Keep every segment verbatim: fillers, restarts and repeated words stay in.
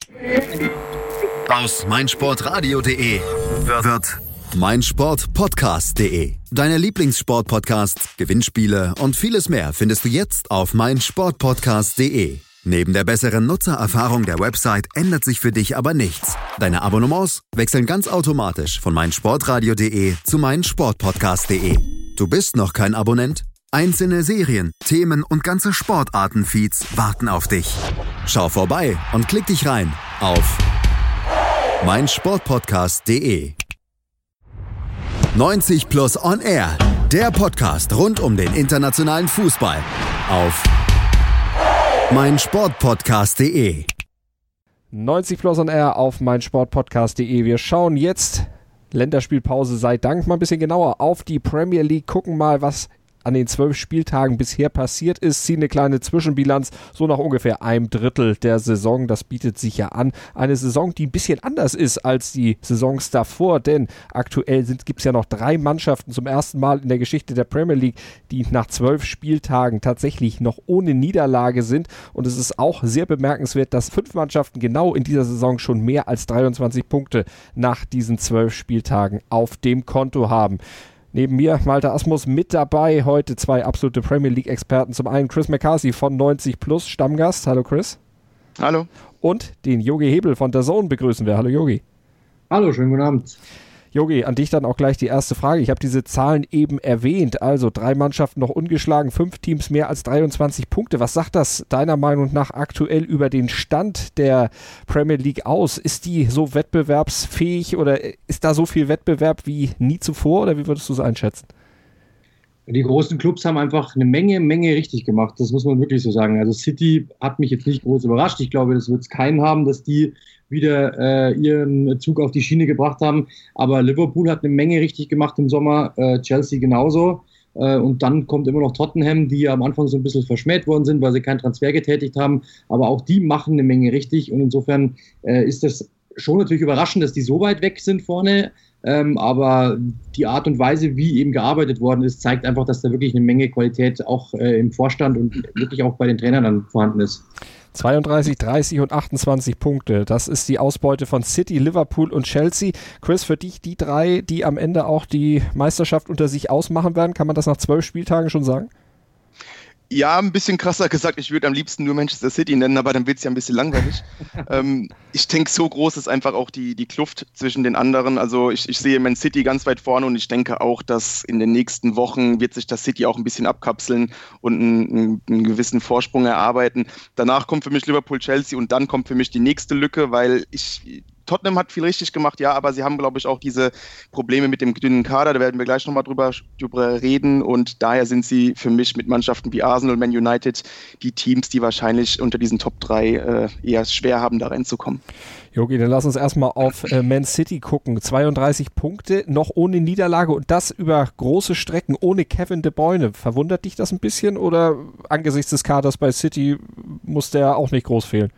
Aus meinsportradio punkt de wird meinsportpodcast punkt de. Deine Lieblingssportpodcasts, Gewinnspiele und vieles mehr findest du jetzt auf meinsportpodcast punkt de. Neben der besseren Nutzererfahrung der Website ändert sich für dich aber nichts. Deine Abonnements wechseln ganz automatisch von meinsportradio punkt de zu meinsportpodcast punkt de. Du bist noch kein Abonnent? Einzelne Serien, Themen und ganze Sportarten-Feeds warten auf dich. Schau vorbei und klick dich rein auf meinsportpodcast punkt de. neunzig Plus On Air, der Podcast rund um den internationalen Fußball auf meinsportpodcast punkt de. neunzig Plus On Air auf meinsportpodcast punkt de. Wir schauen jetzt, Länderspielpause sei Dank, mal ein bisschen genauer auf die Premier League, gucken mal, was an den zwölf Spieltagen bisher passiert ist, ziehen eine kleine Zwischenbilanz, so nach ungefähr einem Drittel der Saison. Das bietet sich ja an. Eine Saison, die ein bisschen anders ist als die Saisons davor, denn aktuell gibt es ja noch drei Mannschaften zum ersten Mal in der Geschichte der Premier League, die nach zwölf Spieltagen tatsächlich noch ohne Niederlage sind. Und es ist auch sehr bemerkenswert, dass fünf Mannschaften genau in dieser Saison schon mehr als dreiundzwanzig Punkte nach diesen zwölf Spieltagen auf dem Konto haben. Neben mir Malte Asmus mit dabei, heute zwei absolute Premier League-Experten. Zum einen Chris McCarthy von neunzig Plus, Stammgast. Hallo Chris. Hallo. Und den Jogi Hebel von der Zone begrüßen wir. Hallo Jogi. Hallo, schönen guten Abend. Jogi, an dich dann auch gleich die erste Frage. Ich habe diese Zahlen eben erwähnt. Also drei Mannschaften noch ungeschlagen, fünf Teams mehr als dreiundzwanzig Punkte. Was sagt das deiner Meinung nach aktuell über den Stand der Premier League aus? Ist die so wettbewerbsfähig oder ist da so viel Wettbewerb wie nie zuvor oder wie würdest du es einschätzen? Die großen Clubs haben einfach eine Menge, Menge richtig gemacht. Das muss man wirklich so sagen. Also City hat mich jetzt nicht groß überrascht. Ich glaube, das wird es keinen haben, dass die wieder äh, ihren Zug auf die Schiene gebracht haben. Aber Liverpool hat eine Menge richtig gemacht im Sommer, äh, Chelsea genauso. Äh, und dann kommt immer noch Tottenham, die ja am Anfang so ein bisschen verschmäht worden sind, weil sie keinen Transfer getätigt haben. Aber auch die machen eine Menge richtig. Und insofern äh, ist das schon natürlich überraschend, dass die so weit weg sind vorne. Ähm, aber die Art und Weise, wie eben gearbeitet worden ist, zeigt einfach, dass da wirklich eine Menge Qualität auch äh, im Vorstand und wirklich auch bei den Trainern dann vorhanden ist. zweiunddreißig, dreißig und achtundzwanzig Punkte. Das ist die Ausbeute von City, Liverpool und Chelsea. Chris, für dich die drei, die am Ende auch die Meisterschaft unter sich ausmachen werden, kann man das nach zwölf Spieltagen schon sagen? Ja, ein bisschen krasser gesagt, ich würde am liebsten nur Manchester City nennen, aber dann wird es ja ein bisschen langweilig. ähm, ich denke, so groß ist einfach auch die, die Kluft zwischen den anderen. Also ich, ich sehe Man City ganz weit vorne und ich denke auch, dass in den nächsten Wochen wird sich das City auch ein bisschen abkapseln und einen, einen gewissen Vorsprung erarbeiten. Danach kommt für mich Liverpool, Chelsea und dann kommt für mich die nächste Lücke, weil ich... Tottenham hat viel richtig gemacht, ja, aber sie haben, glaube ich, auch diese Probleme mit dem dünnen Kader, da werden wir gleich nochmal drüber, drüber reden und daher sind sie für mich mit Mannschaften wie Arsenal, Man United die Teams, die wahrscheinlich unter diesen Top drei äh, eher schwer haben, da reinzukommen. Jogi, dann lass uns erstmal auf äh, Man City gucken. zweiunddreißig Punkte, noch ohne Niederlage und das über große Strecken, ohne Kevin De Bruyne. Verwundert dich das ein bisschen oder angesichts des Kaders bei City muss der auch nicht groß fehlen?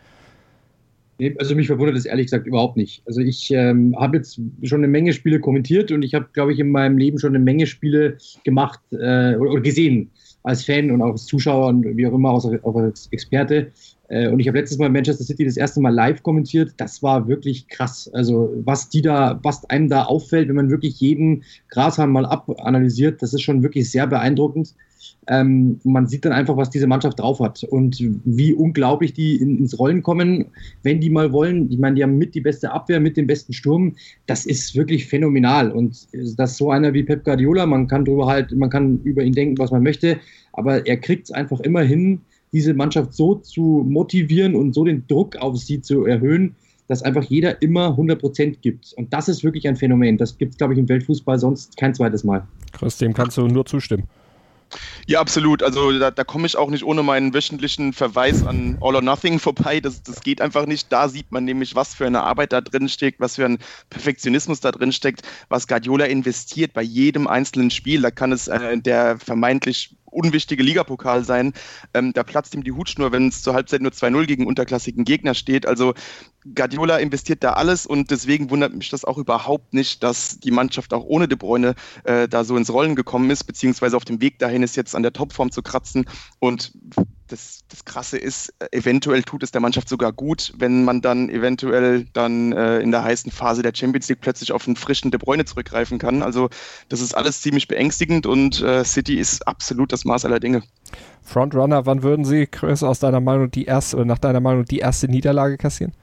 Also mich verwundert das ehrlich gesagt überhaupt nicht. Also ich ähm, habe jetzt schon eine Menge Spiele kommentiert und ich habe, glaube ich, in meinem Leben schon eine Menge Spiele gemacht äh, oder, oder gesehen als Fan und auch als Zuschauer und wie auch immer, auch als Experte. Äh, und ich habe letztes Mal Manchester City das erste Mal live kommentiert. Das war wirklich krass. Also was die da, was einem da auffällt, wenn man wirklich jeden Grashalm mal abanalysiert, das ist schon wirklich sehr beeindruckend. Ähm, man sieht dann einfach, was diese Mannschaft drauf hat und wie unglaublich die in, ins Rollen kommen, wenn die mal wollen. Ich meine, die haben mit die beste Abwehr, mit dem besten Sturm. Das ist wirklich phänomenal und dass so einer wie Pep Guardiola, man kann drüber halt, man kann über ihn denken, was man möchte, aber er kriegt es einfach immer hin, diese Mannschaft so zu motivieren und so den Druck auf sie zu erhöhen, dass einfach jeder immer hundert Prozent gibt. Und das ist wirklich ein Phänomen. Das gibt es, glaube ich, im Weltfußball sonst kein zweites Mal. Chris, dem kannst du nur zustimmen. Ja, absolut. Also da, da komme ich auch nicht ohne meinen wöchentlichen Verweis an All or Nothing vorbei. Das, das geht einfach nicht. Da sieht man nämlich, was für eine Arbeit da drin steckt, was für ein Perfektionismus da drin steckt, was Guardiola investiert bei jedem einzelnen Spiel. Da kann es äh, der vermeintlich unwichtige Ligapokal sein. Ähm, da platzt ihm die Hutschnur, wenn es zur Halbzeit nur zwei null gegen unterklassigen Gegner steht. Also Guardiola investiert da alles und deswegen wundert mich das auch überhaupt nicht, dass die Mannschaft auch ohne De Bruyne äh, da so ins Rollen gekommen ist, beziehungsweise auf dem Weg dahin ist, jetzt an der Topform zu kratzen. Und das, das Krasse ist, eventuell tut es der Mannschaft sogar gut, wenn man dann eventuell dann äh, in der heißen Phase der Champions League plötzlich auf einen frischen De Bruyne zurückgreifen kann. Also das ist alles ziemlich beängstigend und äh, City ist absolut das Maß aller Dinge. Frontrunner, wann würden Sie, Chris, aus deiner Meinung die erste oder nach deiner Meinung die erste Niederlage kassieren?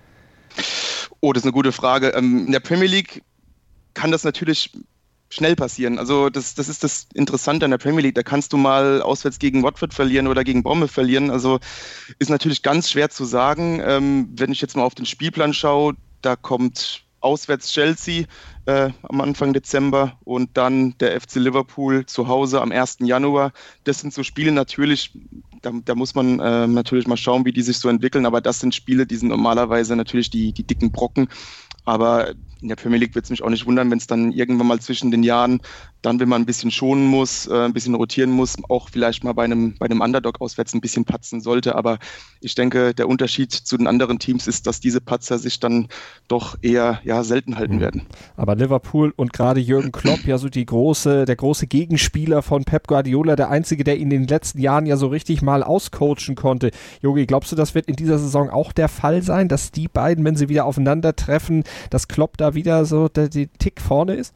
Oh, das ist eine gute Frage. Ähm, in der Premier League kann das natürlich schnell passieren. Also das, das ist das Interessante an der Premier League. Da kannst du mal auswärts gegen Watford verlieren oder gegen Bournemouth verlieren. Also ist natürlich ganz schwer zu sagen. Ähm, wenn ich jetzt mal auf den Spielplan schaue, da kommt auswärts Chelsea äh, am Anfang Dezember und dann der F C Liverpool zu Hause am ersten Januar. Das sind so Spiele natürlich, da, da muss man äh, natürlich mal schauen, wie die sich so entwickeln. Aber das sind Spiele, die sind normalerweise natürlich die, die dicken Brocken. Aber in der Premier League wird es mich auch nicht wundern, wenn es dann irgendwann mal zwischen den Jahren, dann wenn man ein bisschen schonen muss, äh, ein bisschen rotieren muss, auch vielleicht mal bei einem, bei einem Underdog auswärts ein bisschen patzen sollte. Aber ich denke, der Unterschied zu den anderen Teams ist, dass diese Patzer sich dann doch eher ja, selten halten mhm. werden. Aber Liverpool und gerade Jürgen Klopp, ja so die große, der große Gegenspieler von Pep Guardiola, der Einzige, der ihn in den letzten Jahren ja so richtig mal auscoachen konnte. Jogi, glaubst du, das wird in dieser Saison auch der Fall sein, dass die beiden, wenn sie wieder aufeinandertreffen, dass Klopp da wieder so der, der Tick vorne ist?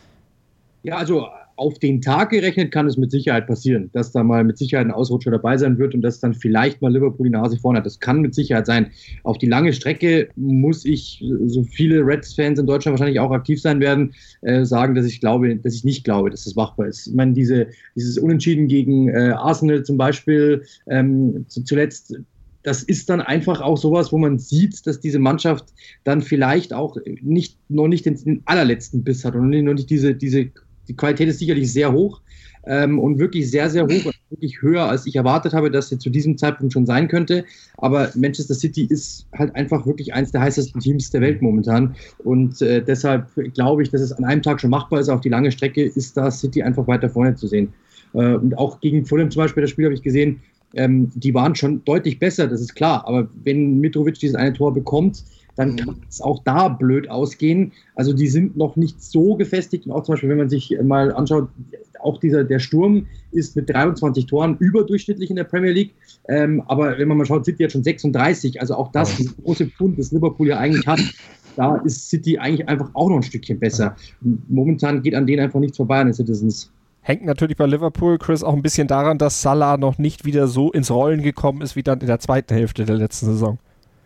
Ja, also auf den Tag gerechnet kann es mit Sicherheit passieren, dass da mal mit Sicherheit ein Ausrutscher dabei sein wird und dass dann vielleicht mal Liverpool die Nase vorne hat. Das kann mit Sicherheit sein. Auf die lange Strecke muss ich, so viele Reds-Fans in Deutschland wahrscheinlich auch aktiv sein werden, äh, sagen, dass ich glaube, dass ich nicht glaube, dass das machbar ist. Ich meine, diese, dieses Unentschieden gegen äh, Arsenal zum Beispiel, ähm, zu, zuletzt, das ist dann einfach auch sowas, wo man sieht, dass diese Mannschaft dann vielleicht auch nicht, noch nicht den, den allerletzten Biss hat und noch nicht diese, diese die Qualität ist sicherlich sehr hoch ähm, und wirklich sehr, sehr hoch und wirklich höher, als ich erwartet habe, dass sie zu diesem Zeitpunkt schon sein könnte. Aber Manchester City ist halt einfach wirklich eins der heißesten Teams der Welt momentan. Und äh, deshalb glaube ich, dass es an einem Tag schon machbar ist. Auf die lange Strecke ist da City einfach weiter vorne zu sehen. Äh, und auch gegen Fulham zum Beispiel, das Spiel habe ich gesehen, ähm, die waren schon deutlich besser, das ist klar. Aber wenn Mitrovic dieses eine Tor bekommt, dann kann es auch da blöd ausgehen. Also die sind noch nicht so gefestigt. Und auch zum Beispiel, wenn man sich mal anschaut, auch dieser, der Sturm ist mit dreiundzwanzig Toren überdurchschnittlich in der Premier League. Ähm, aber wenn man mal schaut, City hat schon sechsunddreißig. Also auch das, das große Pfund, das Liverpool ja eigentlich hat, da ist City eigentlich einfach auch noch ein Stückchen besser. Und momentan geht an denen einfach nichts vorbei an den Citizens. Hängt natürlich bei Liverpool, Chris, auch ein bisschen daran, dass Salah noch nicht wieder so ins Rollen gekommen ist, wie dann in der zweiten Hälfte der letzten Saison.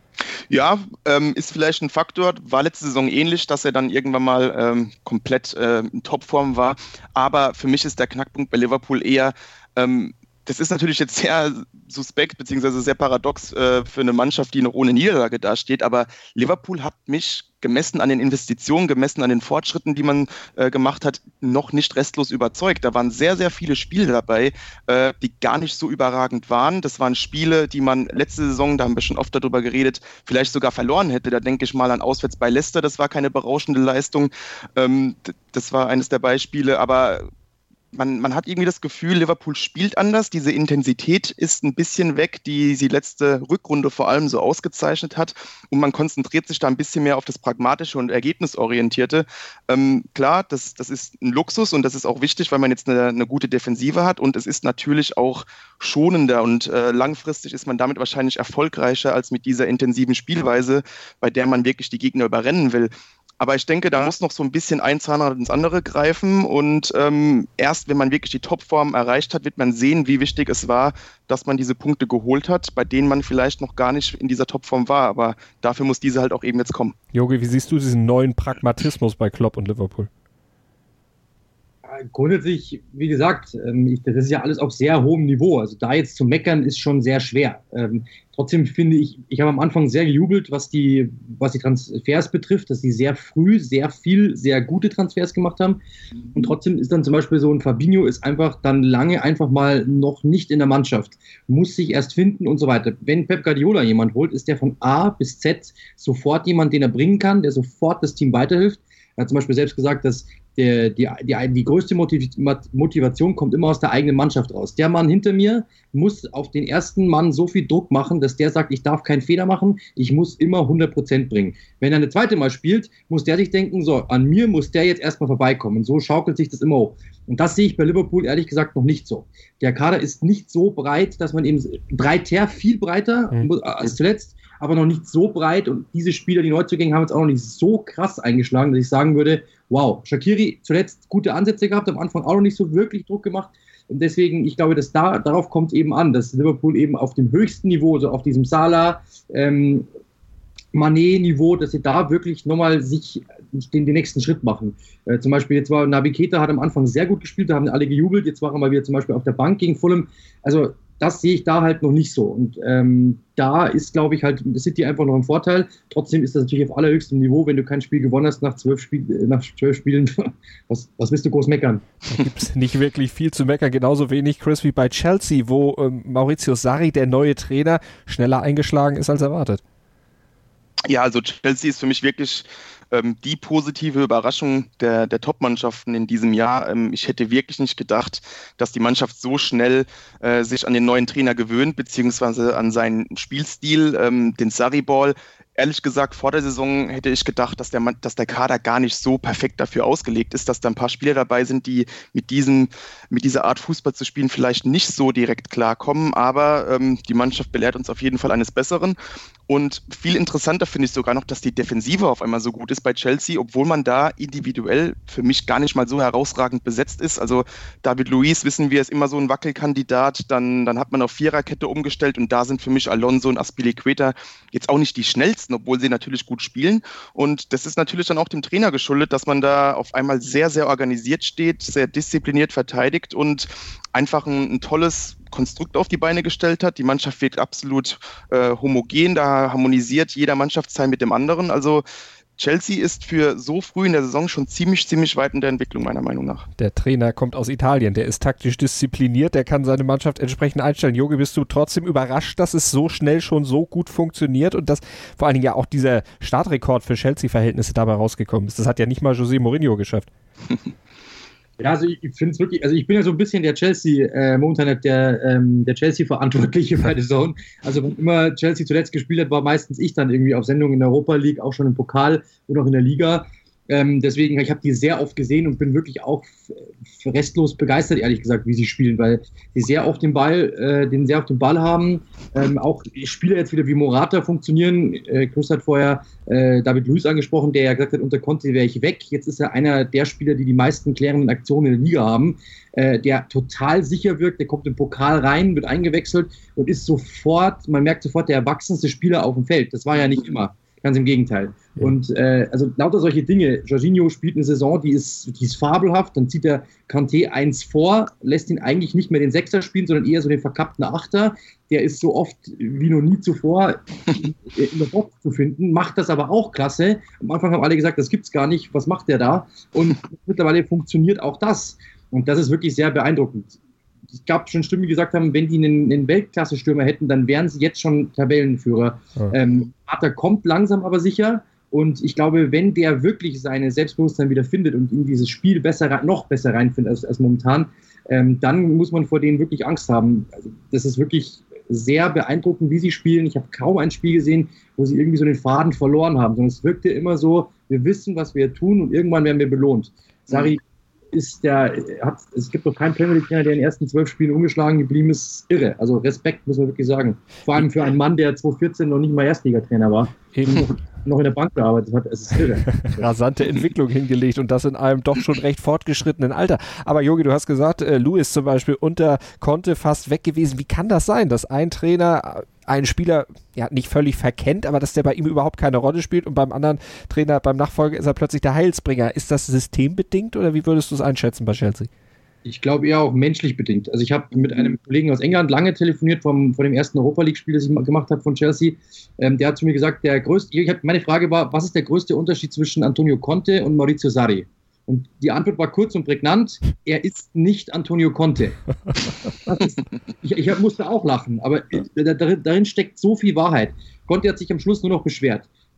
Ja, ähm, ist vielleicht ein Faktor, war letzte Saison ähnlich, dass er dann irgendwann mal ähm, komplett äh, in Topform war, aber für mich ist der Knackpunkt bei Liverpool eher, ähm, das ist natürlich jetzt sehr suspekt beziehungsweise sehr paradox äh, für eine Mannschaft, die noch ohne Niederlage dasteht, aber Liverpool hat mich gemessen an den Investitionen, gemessen an den Fortschritten, die man äh, gemacht hat, noch nicht restlos überzeugt. Da waren sehr, sehr viele Spiele dabei, äh, die gar nicht so überragend waren. Das waren Spiele, die man letzte Saison, da haben wir schon oft darüber geredet, vielleicht sogar verloren hätte. Da denke ich mal an auswärts bei Leicester, das war keine berauschende Leistung. Ähm, d- das war eines der Beispiele, aber Man, man hat irgendwie das Gefühl, Liverpool spielt anders. Diese Intensität ist ein bisschen weg, die sie letzte Rückrunde vor allem so ausgezeichnet hat. Und man konzentriert sich da ein bisschen mehr auf das Pragmatische und Ergebnisorientierte. Ähm, klar, das, das ist ein Luxus und das ist auch wichtig, weil man jetzt eine, eine gute Defensive hat. Und es ist natürlich auch schonender und äh, langfristig ist man damit wahrscheinlich erfolgreicher als mit dieser intensiven Spielweise, bei der man wirklich die Gegner überrennen will. Aber ich denke, da muss noch so ein bisschen ein Zahnrad ins andere greifen und ähm, erst wenn man wirklich die Topform erreicht hat, wird man sehen, wie wichtig es war, dass man diese Punkte geholt hat, bei denen man vielleicht noch gar nicht in dieser Topform war. Aber dafür muss diese halt auch eben jetzt kommen. Jogi, wie siehst du diesen neuen Pragmatismus bei Klopp und Liverpool? Grundsätzlich, wie gesagt, das ist ja alles auf sehr hohem Niveau. Also da jetzt zu meckern ist schon sehr schwer. Ähm, trotzdem finde ich, ich habe am Anfang sehr gejubelt, was die, was die Transfers betrifft, dass sie sehr früh sehr viel, sehr gute Transfers gemacht haben. Und trotzdem ist dann zum Beispiel so ein Fabinho ist einfach dann lange einfach mal noch nicht in der Mannschaft, muss sich erst finden und so weiter. Wenn Pep Guardiola jemand holt, ist der von A bis Z sofort jemand, den er bringen kann, der sofort das Team weiterhilft. Er hat zum Beispiel selbst gesagt, dass der, die, die, die größte Motivation kommt immer aus der eigenen Mannschaft raus. Der Mann hinter mir muss auf den ersten Mann so viel Druck machen, dass der sagt, ich darf keinen Fehler machen, ich muss immer hundert Prozent bringen. Wenn er eine zweite Mal spielt, muss der sich denken, so, an mir muss der jetzt erstmal vorbeikommen. Und so schaukelt sich das immer hoch. Und das sehe ich bei Liverpool ehrlich gesagt noch nicht so. Der Kader ist nicht so breit, dass man eben breiter, viel breiter mhm. als zuletzt, aber noch nicht so breit. Und diese Spieler, die Neuzugänge, haben jetzt auch noch nicht so krass eingeschlagen, dass ich sagen würde, wow, Shaqiri zuletzt gute Ansätze gehabt, am Anfang auch noch nicht so wirklich Druck gemacht. Und deswegen, ich glaube, dass da, darauf kommt eben an, dass Liverpool eben auf dem höchsten Niveau, so auf diesem Salah, ähm, Mané-Niveau, dass sie da wirklich nochmal sich den, den nächsten Schritt machen. Äh, zum Beispiel, jetzt war Naby Keita, hat am Anfang sehr gut gespielt, da haben alle gejubelt, jetzt war er mal wieder zum Beispiel auf der Bank gegen Fulham. Also das sehe ich da halt noch nicht so. Und ähm, da ist, glaube ich, halt City einfach noch ein Vorteil. Trotzdem ist das natürlich auf allerhöchstem Niveau, wenn du kein Spiel gewonnen hast nach zwölf, Spiel, nach zwölf Spielen. Was, was willst du groß meckern? Da gibt es nicht wirklich viel zu meckern. Genauso wenig, Chris, wie bei Chelsea, wo ähm, Maurizio Sarri, der neue Trainer, schneller eingeschlagen ist als erwartet. Ja, also Chelsea ist für mich wirklich ähm, die positive Überraschung der, der Top-Mannschaften in diesem Jahr. Ähm, ich hätte wirklich nicht gedacht, dass die Mannschaft so schnell äh, sich an den neuen Trainer gewöhnt, beziehungsweise an seinen Spielstil, ähm, den Sarri-Ball. Ehrlich gesagt, vor der Saison hätte ich gedacht, dass der, dass der Kader gar nicht so perfekt dafür ausgelegt ist, dass da ein paar Spieler dabei sind, die mit, diesem, mit dieser Art Fußball zu spielen vielleicht nicht so direkt klarkommen. Aber ähm, die Mannschaft belehrt uns auf jeden Fall eines Besseren. Und viel interessanter finde ich sogar noch, dass die Defensive auf einmal so gut ist bei Chelsea, obwohl man da individuell für mich gar nicht mal so herausragend besetzt ist. Also David Luiz, wissen wir, ist immer so ein Wackelkandidat. Dann, dann hat man auf Viererkette umgestellt und da sind für mich Alonso und Azpilicueta jetzt auch nicht die schnellsten, obwohl sie natürlich gut spielen. Und das ist natürlich dann auch dem Trainer geschuldet, dass man da auf einmal sehr, sehr organisiert steht, sehr diszipliniert verteidigt und einfach ein, ein tolles Konstrukt auf die Beine gestellt hat. Die Mannschaft wirkt absolut äh, homogen, da harmonisiert jeder Mannschaftsteil mit dem anderen. Also Chelsea ist für so früh in der Saison schon ziemlich, ziemlich weit in der Entwicklung, meiner Meinung nach. Der Trainer kommt aus Italien, der ist taktisch diszipliniert, der kann seine Mannschaft entsprechend einstellen. Jogi, bist du trotzdem überrascht, dass es so schnell schon so gut funktioniert und dass vor allen Dingen ja auch dieser Startrekord für Chelsea-Verhältnisse dabei rausgekommen ist? Das hat ja nicht mal José Mourinho geschafft. Ja, also ich finde es wirklich, also ich bin ja so ein bisschen der Chelsea, äh, momentan der, ähm, der Chelsea-Verantwortliche bei der Zone. Also wenn immer Chelsea zuletzt gespielt hat, war meistens ich dann irgendwie auf Sendung in der Europa League, auch schon im Pokal und auch in der Liga. Ähm, deswegen, ich habe die sehr oft gesehen und bin wirklich auch restlos begeistert, ehrlich gesagt, wie sie spielen, weil sie sehr auf den Ball, äh, den sehr auf den Ball haben. Ähm, auch Spieler jetzt wieder wie Morata funktionieren. Äh, Chris hat vorher äh, David Luiz angesprochen, der ja gesagt hat, unter Conte wäre ich weg. Jetzt ist er einer der Spieler, die die meisten klärenden Aktionen in der Liga haben, äh, der total sicher wirkt. Der kommt im Pokal rein, wird eingewechselt und ist sofort, man merkt sofort, der erwachsenste Spieler auf dem Feld. Das war ja nicht immer. Ganz im Gegenteil. Ja. Und äh, also lauter solche Dinge. Jorginho spielt eine Saison, die ist, die ist fabelhaft. Dann zieht der Kanté eins vor, lässt ihn eigentlich nicht mehr den Sechser spielen, sondern eher so den verkappten Achter. Der ist so oft wie noch nie zuvor in der Box zu finden, macht das aber auch klasse. Am Anfang haben alle gesagt, das gibt's gar nicht. Was macht der da? Und mittlerweile funktioniert auch das. Und das ist wirklich sehr beeindruckend. Es gab schon Stimmen, die gesagt haben, wenn die einen, einen Weltklasse-Stürmer hätten, dann wären sie jetzt schon Tabellenführer. Ja. Ähm, Arthur kommt langsam aber sicher und ich glaube, wenn der wirklich seine Selbstbewusstsein wieder findet und in dieses Spiel besser, noch besser reinfindet als, als momentan, ähm, dann muss man vor denen wirklich Angst haben. Also das ist wirklich sehr beeindruckend, wie sie spielen. Ich habe kaum ein Spiel gesehen, wo sie irgendwie so den Faden verloren haben, sondern es wirkte immer so, wir wissen, was wir tun und irgendwann werden wir belohnt. Sarri mhm. ist der, hat, es gibt doch keinen Premier League-Trainer, der in den ersten zwölf Spielen ungeschlagen geblieben ist, irre. Also Respekt, muss man wirklich sagen. Vor allem für einen Mann, der zwanzig vierzehn noch nicht mal Erstligatrainer war. Eben. Noch, noch in der Bank gearbeitet hat. Es ist irre. Rasante Entwicklung hingelegt und das in einem doch schon recht fortgeschrittenen Alter. Aber Jogi, du hast gesagt, äh, Luiz zum Beispiel unter Conte fast weg gewesen. Wie kann das sein, dass ein Trainer einen Spieler ja nicht völlig verkennt, aber dass der bei ihm überhaupt keine Rolle spielt und beim anderen Trainer, beim Nachfolger ist er plötzlich der Heilsbringer. Ist das systembedingt oder wie würdest du es einschätzen bei Chelsea? Ich glaube eher auch menschlich bedingt. Also ich habe mit einem Kollegen aus England lange telefoniert vom, von dem ersten Europa-League-Spiel, das ich gemacht habe von Chelsea. Ähm, der hat zu mir gesagt, der größte, ich hab, meine Frage war, was ist der größte Unterschied zwischen Antonio Conte und Maurizio Sarri? Und die Antwort war kurz und prägnant, er ist nicht Antonio Conte. Ist, ich, ich musste auch lachen, aber darin, darin steckt so viel Wahrheit. Conte hat sich am Schluss nur noch beschwert.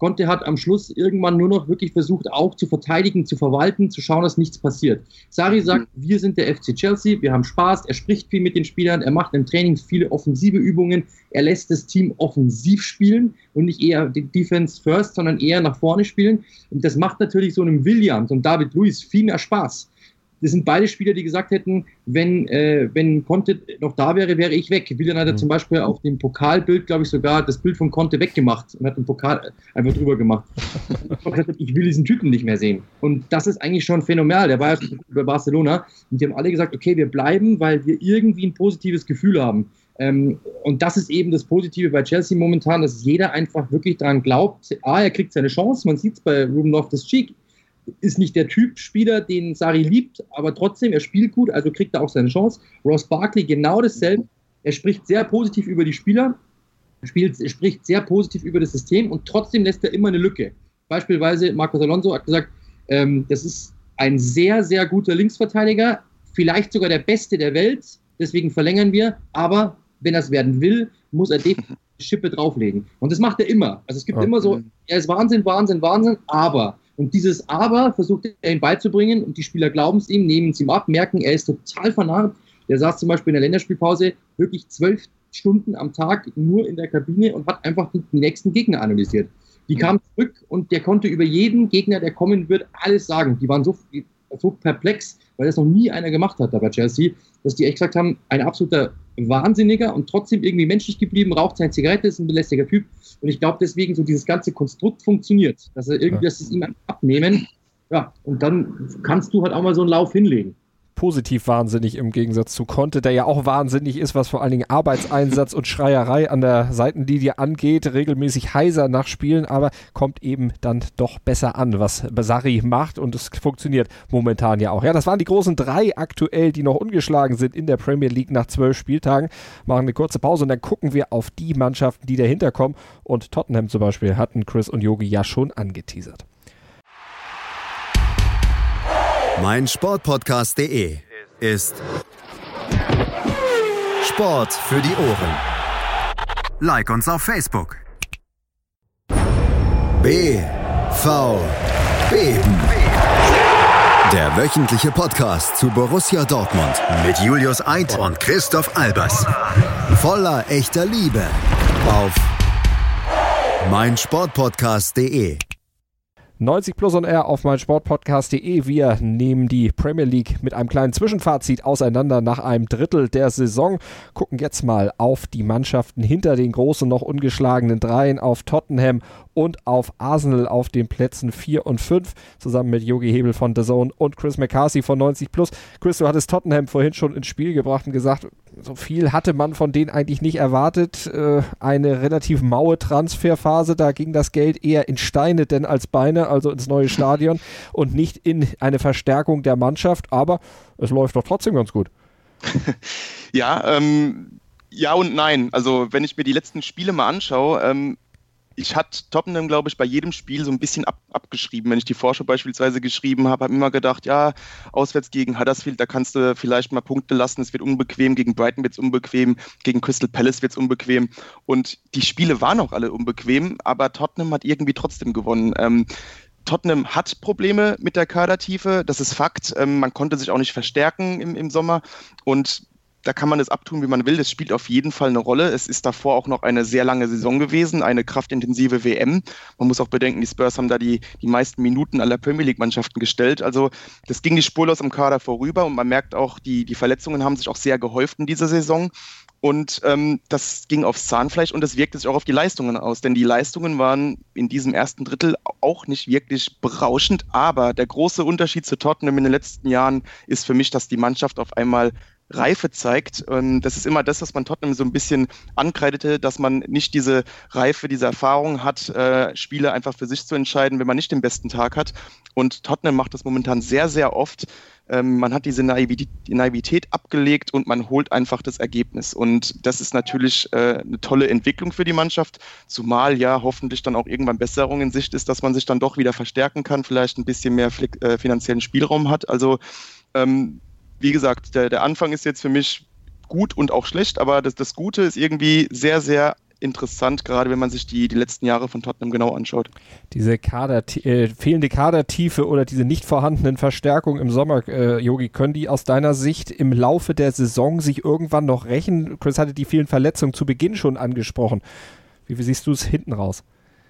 Conte hat am Schluss irgendwann nur noch wirklich versucht, auch zu verteidigen, zu verwalten, zu schauen, dass nichts passiert. Sarri sagt, wir sind der F C Chelsea, wir haben Spaß, er spricht viel mit den Spielern, er macht im Training viele offensive Übungen, er lässt das Team offensiv spielen und nicht eher die Defense first, sondern eher nach vorne spielen. Und das macht natürlich so einem Williams und David Luiz viel mehr Spaß. Das sind beide Spieler, die gesagt hätten, wenn, äh, wenn Conte noch da wäre, wäre ich weg. Willian hat ja zum Beispiel auf dem Pokalbild, glaube ich, sogar das Bild von Conte weggemacht und hat den Pokal einfach drüber gemacht. Und gesagt, ich will diesen Typen nicht mehr sehen. Und das ist eigentlich schon phänomenal. Der war ja schon bei Barcelona und die haben alle gesagt, okay, wir bleiben, weil wir irgendwie ein positives Gefühl haben. Ähm, und das ist eben das Positive bei Chelsea momentan, dass jeder einfach wirklich daran glaubt, ah, er kriegt seine Chance, man sieht es bei Ruben Loftus-Cheek, ist nicht der Typ Spieler, den Sarri liebt, aber trotzdem, er spielt gut, also kriegt er auch seine Chance. Ross Barkley genau dasselbe. Er spricht sehr positiv über die Spieler, spielt, er spricht sehr positiv über das System und trotzdem lässt er immer eine Lücke. Beispielsweise Marcos Alonso hat gesagt, ähm, das ist ein sehr, sehr guter Linksverteidiger, vielleicht sogar der Beste der Welt, deswegen verlängern wir, aber wenn er es werden will, muss er definitiv eine Schippe drauflegen. Und das macht er immer. Also es gibt okay. immer so, er ist Wahnsinn, Wahnsinn, Wahnsinn, aber... Und dieses Aber versucht er ihm beizubringen und die Spieler glauben es ihm, nehmen es ihm ab, merken, er ist total vernarrt. Der saß zum Beispiel in der Länderspielpause wirklich zwölf Stunden am Tag nur in der Kabine und hat einfach die, die nächsten Gegner analysiert. Die kamen zurück und der konnte über jeden Gegner, der kommen wird, alles sagen. Die waren so, so perplex, weil das noch nie einer gemacht hat da bei Chelsea, dass die echt gesagt haben, ein absoluter Wahnsinniger und trotzdem irgendwie menschlich geblieben, raucht seine Zigarette, ist ein belästiger Typ. Und ich glaube deswegen, so dieses ganze Konstrukt funktioniert, dass er irgendwie, dass sie es ihm abnehmen. Ja, und dann kannst du halt auch mal so einen Lauf hinlegen. Positiv wahnsinnig im Gegensatz zu Conte, der ja auch wahnsinnig ist, was vor allen Dingen Arbeitseinsatz und Schreierei an der Seitenlinie angeht, regelmäßig heiser nach Spielen, aber kommt eben dann doch besser an, was Sarri macht und es funktioniert momentan ja auch. Ja, das waren die großen drei aktuell, die noch ungeschlagen sind in der Premier League nach zwölf Spieltagen. Machen eine kurze Pause und dann gucken wir auf die Mannschaften, die dahinter kommen und Tottenham zum Beispiel hatten Chris und Yogi ja schon angeteasert. mein Sportpodcast punkt de ist Sport für die Ohren. Like uns auf Facebook. B V Beben. Der wöchentliche Podcast zu Borussia Dortmund mit Julius Eid und Christoph Albers. Voller echter Liebe auf mein Sportpodcast punkt de. neunzig plus on air auf mein Sportpodcast punkt de. Wir nehmen die Premier League mit einem kleinen Zwischenfazit auseinander nach einem Drittel der Saison. Gucken jetzt mal auf die Mannschaften hinter den großen, noch ungeschlagenen Dreien, auf Tottenham und auf Arsenal auf den Plätzen vier und fünf, zusammen mit Jogi Hebel von D A Z N und Chris McCarthy von neunzig plus. Chris, du hattest Tottenham vorhin schon ins Spiel gebracht und gesagt, so viel hatte man von denen eigentlich nicht erwartet. Äh, eine relativ maue Transferphase, da ging das Geld eher in Steine denn als Beine, also ins neue Stadion und nicht in eine Verstärkung der Mannschaft, aber es läuft doch trotzdem ganz gut. Ja, ähm, ja und nein. Also wenn ich mir die letzten Spiele mal anschaue, ähm, ich hatte Tottenham, glaube ich, bei jedem Spiel so ein bisschen ab, abgeschrieben. Wenn ich die Vorschau beispielsweise geschrieben habe, habe ich immer gedacht, ja, auswärts gegen Huddersfield, da kannst du vielleicht mal Punkte lassen, es wird unbequem, gegen Brighton wird es unbequem, gegen Crystal Palace wird es unbequem und die Spiele waren auch alle unbequem, aber Tottenham hat irgendwie trotzdem gewonnen. Ähm, Tottenham hat Probleme mit der Kadertiefe, das ist Fakt. Ähm, man konnte sich auch nicht verstärken im, im Sommer und da kann man es abtun, wie man will. Das spielt auf jeden Fall eine Rolle. Es ist davor auch noch eine sehr lange Saison gewesen, eine kraftintensive W M. Man muss auch bedenken, die Spurs haben da die, die meisten Minuten aller Premier League-Mannschaften gestellt. Also das ging nicht spurlos am Kader vorüber und man merkt auch, die, die Verletzungen haben sich auch sehr gehäuft in dieser Saison. Und ähm, das ging aufs Zahnfleisch und das wirkte sich auch auf die Leistungen aus. Denn die Leistungen waren in diesem ersten Drittel auch nicht wirklich berauschend. Aber der große Unterschied zu Tottenham in den letzten Jahren ist für mich, dass die Mannschaft auf einmal Reife zeigt. Das ist immer das, was man Tottenham so ein bisschen ankreidete, dass man nicht diese Reife, diese Erfahrung hat, Spiele einfach für sich zu entscheiden, wenn man nicht den besten Tag hat. Und Tottenham macht das momentan sehr, sehr oft. Man hat diese Naivität abgelegt und man holt einfach das Ergebnis. Und das ist natürlich eine tolle Entwicklung für die Mannschaft, zumal ja hoffentlich dann auch irgendwann Besserung in Sicht ist, dass man sich dann doch wieder verstärken kann, vielleicht ein bisschen mehr finanziellen Spielraum hat. Also wie gesagt, der, der Anfang ist jetzt für mich gut und auch schlecht, aber das, das Gute ist irgendwie sehr, sehr interessant, gerade wenn man sich die, die letzten Jahre von Tottenham genau anschaut. Diese Kader, äh, fehlende Kadertiefe oder diese nicht vorhandenen Verstärkungen im Sommer, äh, Jogi, können die aus deiner Sicht im Laufe der Saison sich irgendwann noch rächen? Chris hatte die vielen Verletzungen zu Beginn schon angesprochen. Wie, wie siehst du es hinten raus?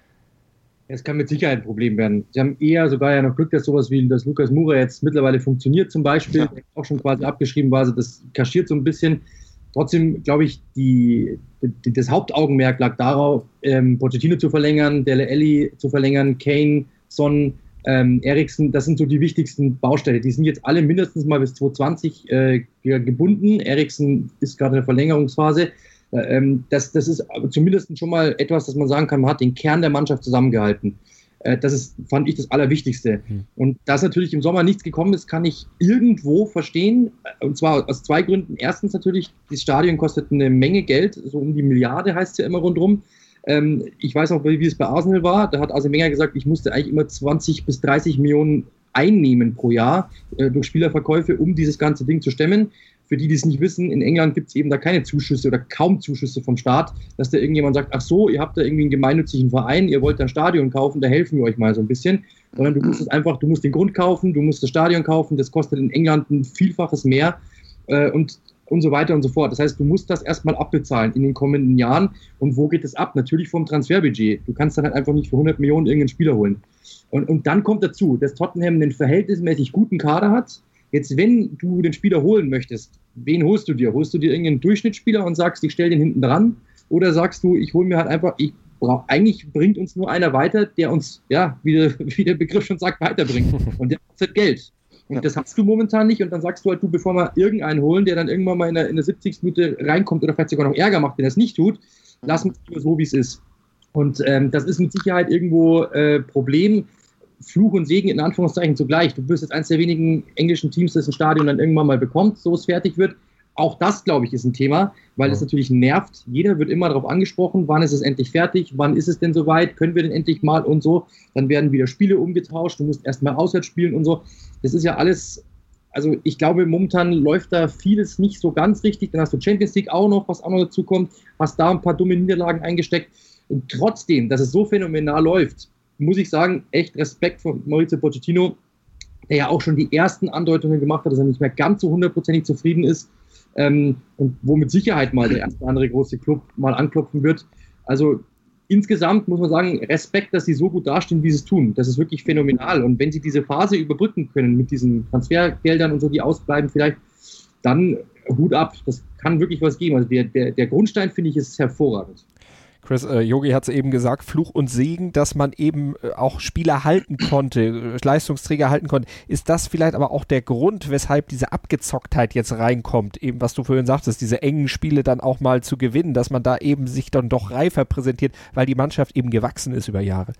Es kann mit Sicherheit ein Problem werden. Sie haben eher sogar ja noch Glück, dass sowas wie das Lucas Moura jetzt mittlerweile funktioniert zum Beispiel, ja. Der auch schon quasi abgeschrieben war, also das kaschiert so ein bisschen. Trotzdem glaube ich, die, die, das Hauptaugenmerk lag darauf, ähm, Pochettino zu verlängern, Dele Alli zu verlängern, Kane, Son, ähm, Eriksen, das sind so die wichtigsten Bausteine. Die sind jetzt alle mindestens mal bis zwanzig zwanzig äh, gebunden. Eriksen ist gerade in der Verlängerungsphase. Ähm, das, das ist zumindest schon mal etwas, dass man sagen kann, man hat den Kern der Mannschaft zusammengehalten. Äh, das ist, fand ich, das Allerwichtigste. Mhm. Und dass natürlich im Sommer nichts gekommen ist, kann ich irgendwo verstehen. Und zwar aus zwei Gründen. Erstens natürlich, das Stadion kostet eine Menge Geld, so um die Milliarde heißt es ja immer rundherum. Ähm, ich weiß auch, wie es bei Arsenal war. Da hat Arsene Wenger gesagt, ich musste eigentlich immer zwanzig bis dreißig Millionen einnehmen pro Jahr äh, durch Spielerverkäufe, um dieses ganze Ding zu stemmen. Für die, die es nicht wissen, in England gibt es eben da keine Zuschüsse oder kaum Zuschüsse vom Staat, dass da irgendjemand sagt, ach so, ihr habt da irgendwie einen gemeinnützigen Verein, ihr wollt da ein Stadion kaufen, da helfen wir euch mal so ein bisschen. Sondern du musst es einfach, du musst den Grund kaufen, du musst das Stadion kaufen, das kostet in England ein Vielfaches mehr äh, und, und so weiter und so fort. Das heißt, du musst das erstmal abbezahlen in den kommenden Jahren. Und wo geht es ab? Natürlich vom Transferbudget. Du kannst dann halt einfach nicht für hundert Millionen irgendeinen Spieler holen. Und, und dann kommt dazu, dass Tottenham einen verhältnismäßig guten Kader hat. Jetzt, wenn du den Spieler holen möchtest, wen holst du dir? Holst du dir irgendeinen Durchschnittsspieler und sagst, ich stelle den hinten dran? Oder sagst du, ich hole mir halt einfach, ich brauch, eigentlich bringt uns nur einer weiter, der uns, ja, wie der, wie der Begriff schon sagt, weiterbringt. Und der kostet Geld. Und ja. Das hast du momentan nicht. Und dann sagst du halt, du, bevor wir irgendeinen holen, der dann irgendwann mal in der, in der siebzigsten Minute reinkommt oder vielleicht sogar noch Ärger macht, wenn er es nicht tut, lass uns lieber so, wie es ist. Und ähm, das ist mit Sicherheit irgendwo äh, Problem. Fluch und Segen in Anführungszeichen zugleich. Du bist jetzt eines der wenigen englischen Teams, das ein Stadion dann irgendwann mal bekommt, so es fertig wird. Auch das, glaube ich, ist ein Thema, weil es natürlich nervt. Jeder wird immer darauf angesprochen, wann ist es endlich fertig, wann ist es denn soweit, können wir denn endlich mal und so. Dann werden wieder Spiele umgetauscht, du musst erstmal auswärts spielen und so. Das ist ja alles, also ich glaube, momentan läuft da vieles nicht so ganz richtig. Dann hast du Champions League auch noch, was auch noch dazu kommt, hast da ein paar dumme Niederlagen eingesteckt. Und trotzdem, dass es so phänomenal läuft, muss ich sagen, echt Respekt von Maurizio Pochettino, der ja auch schon die ersten Andeutungen gemacht hat, dass er nicht mehr ganz so hundertprozentig zufrieden ist ähm, und wo mit Sicherheit mal der erste andere große Club mal anklopfen wird. Also insgesamt muss man sagen, Respekt, dass sie so gut dastehen, wie sie es tun. Das ist wirklich phänomenal. Und wenn sie diese Phase überbrücken können mit diesen Transfergeldern und so, die ausbleiben vielleicht, dann Hut ab. Das kann wirklich was geben. Also der, der, der Grundstein, finde ich, ist hervorragend. Chris, äh, Jogi hat es eben gesagt, Fluch und Segen, dass man eben äh, auch Spieler halten konnte, Leistungsträger halten konnte. Ist das vielleicht aber auch der Grund, weshalb diese Abgezocktheit jetzt reinkommt? Eben, was du vorhin sagtest, diese engen Spiele dann auch mal zu gewinnen, dass man da eben sich dann doch reifer präsentiert, weil die Mannschaft eben gewachsen ist über Jahre.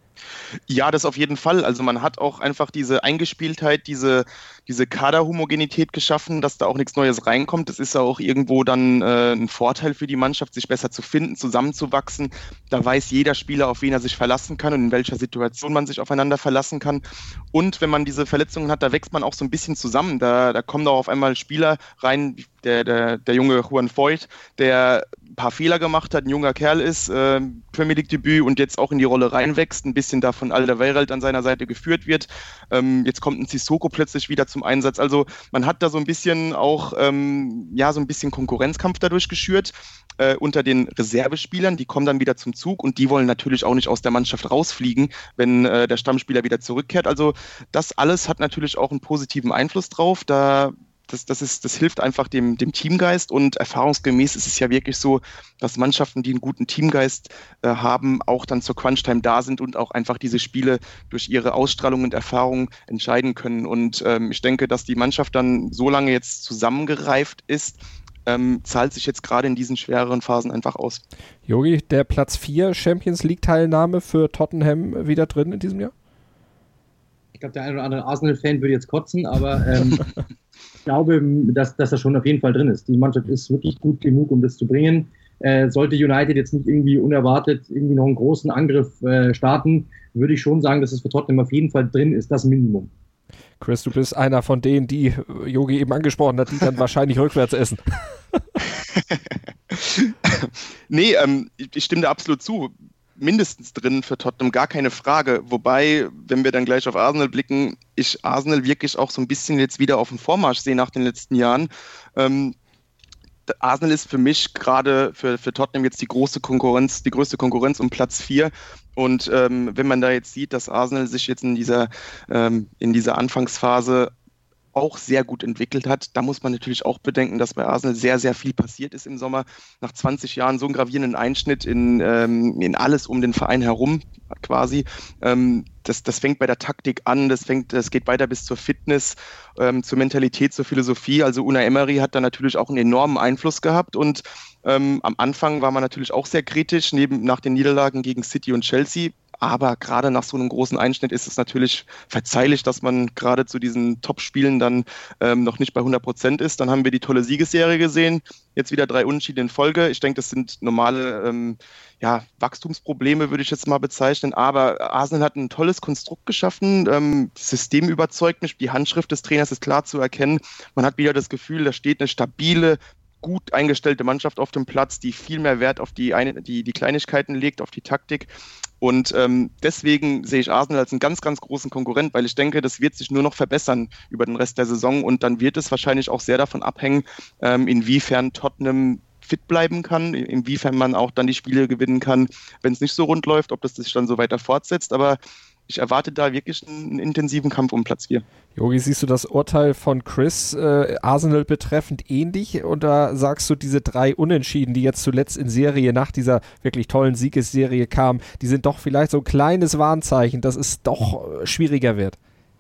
Ja, das auf jeden Fall. Also man hat auch einfach diese Eingespieltheit, diese, diese Kaderhomogenität geschaffen, dass da auch nichts Neues reinkommt. Das ist ja auch irgendwo dann äh, ein Vorteil für die Mannschaft, sich besser zu finden, zusammenzuwachsen. Da weiß jeder Spieler, auf wen er sich verlassen kann und in welcher Situation man sich aufeinander verlassen kann. Und wenn man diese Verletzungen hat, da wächst man auch so ein bisschen zusammen. Da, da kommen auch auf einmal Spieler rein, der, der, der junge Juan Foyth, der ein paar Fehler gemacht hat, ein junger Kerl ist, äh, Premier League Debüt und jetzt auch in die Rolle reinwächst, ein bisschen da von Alderweireld an seiner Seite geführt wird. Ähm, jetzt kommt ein Sissoko plötzlich wieder zum Einsatz. Also man hat da so ein bisschen auch, ähm, ja, so ein bisschen Konkurrenzkampf dadurch geschürt äh, unter den Reservespielern. Die kommen dann wieder zum Zug und die wollen natürlich auch nicht aus der Mannschaft rausfliegen, wenn äh, der Stammspieler wieder zurückkehrt. Also das alles hat natürlich auch einen positiven Einfluss drauf. Da Das, das, ist, das hilft einfach dem, dem Teamgeist und erfahrungsgemäß ist es ja wirklich so, dass Mannschaften, die einen guten Teamgeist äh, haben, auch dann zur Crunch-Time da sind und auch einfach diese Spiele durch ihre Ausstrahlung und Erfahrung entscheiden können. Und ähm, ich denke, dass die Mannschaft dann so lange jetzt zusammengereift ist, ähm, zahlt sich jetzt gerade in diesen schwereren Phasen einfach aus. Jogi, der Platz vier Champions League-Teilnahme für Tottenham wieder drin in diesem Jahr? Ich glaube, der ein oder andere Arsenal-Fan würde jetzt kotzen, aber ähm, ich glaube, dass, dass er schon auf jeden Fall drin ist. Die Mannschaft ist wirklich gut genug, um das zu bringen. Äh, sollte United jetzt nicht irgendwie unerwartet irgendwie noch einen großen Angriff äh, starten, würde ich schon sagen, dass es für Tottenham auf jeden Fall drin ist, das Minimum. Chris, du bist einer von denen, die Jogi eben angesprochen hat, die dann wahrscheinlich rückwärts essen. Nee, ähm, ich, ich stimme da absolut zu. Mindestens drin für Tottenham, gar keine Frage. Wobei, wenn wir dann gleich auf Arsenal blicken, ich Arsenal wirklich auch so ein bisschen jetzt wieder auf dem Vormarsch sehe nach den letzten Jahren. Ähm, Arsenal ist für mich gerade für, für Tottenham jetzt die große Konkurrenz, die größte Konkurrenz um Platz vier. Und ähm, wenn man da jetzt sieht, dass Arsenal sich jetzt in dieser, ähm, in dieser Anfangsphase auch sehr gut entwickelt hat. Da muss man natürlich auch bedenken, dass bei Arsenal sehr, sehr viel passiert ist im Sommer. Nach zwanzig Jahren so einen gravierenden Einschnitt in, ähm, in alles um den Verein herum quasi. Ähm, das, das fängt bei der Taktik an, das, fängt, das geht weiter bis zur Fitness, ähm, zur Mentalität, zur Philosophie. Also Unai Emery hat da natürlich auch einen enormen Einfluss gehabt und ähm, am Anfang war man natürlich auch sehr kritisch, neben, nach den Niederlagen gegen City und Chelsea. Aber gerade nach so einem großen Einschnitt ist es natürlich verzeihlich, dass man gerade zu diesen Top-Spielen dann ähm, noch nicht bei hundert Prozent ist. Dann haben wir die tolle Siegesserie gesehen. Jetzt wieder drei Unentschieden in Folge. Ich denke, das sind normale ähm, ja, Wachstumsprobleme, würde ich jetzt mal bezeichnen. Aber Arsenal hat ein tolles Konstrukt geschaffen. Ähm, das System überzeugt mich. Die Handschrift des Trainers ist klar zu erkennen. Man hat wieder das Gefühl, da steht eine stabile, gut eingestellte Mannschaft auf dem Platz, die viel mehr Wert auf die, eine, die, die Kleinigkeiten legt, auf die Taktik. Und ähm, deswegen sehe ich Arsenal als einen ganz, ganz großen Konkurrent, weil ich denke, das wird sich nur noch verbessern über den Rest der Saison und dann wird es wahrscheinlich auch sehr davon abhängen, ähm, inwiefern Tottenham fit bleiben kann, inwiefern man auch dann die Spiele gewinnen kann, wenn es nicht so rund läuft, ob das sich dann so weiter fortsetzt. Aber ich erwarte da wirklich einen intensiven Kampf um Platz vier. Jogi, siehst du das Urteil von Chris äh, Arsenal betreffend ähnlich? Oder sagst du, diese drei Unentschieden, die jetzt zuletzt in Serie nach dieser wirklich tollen Siegesserie kamen, die sind doch vielleicht so ein kleines Warnzeichen, dass es doch äh, schwieriger wird?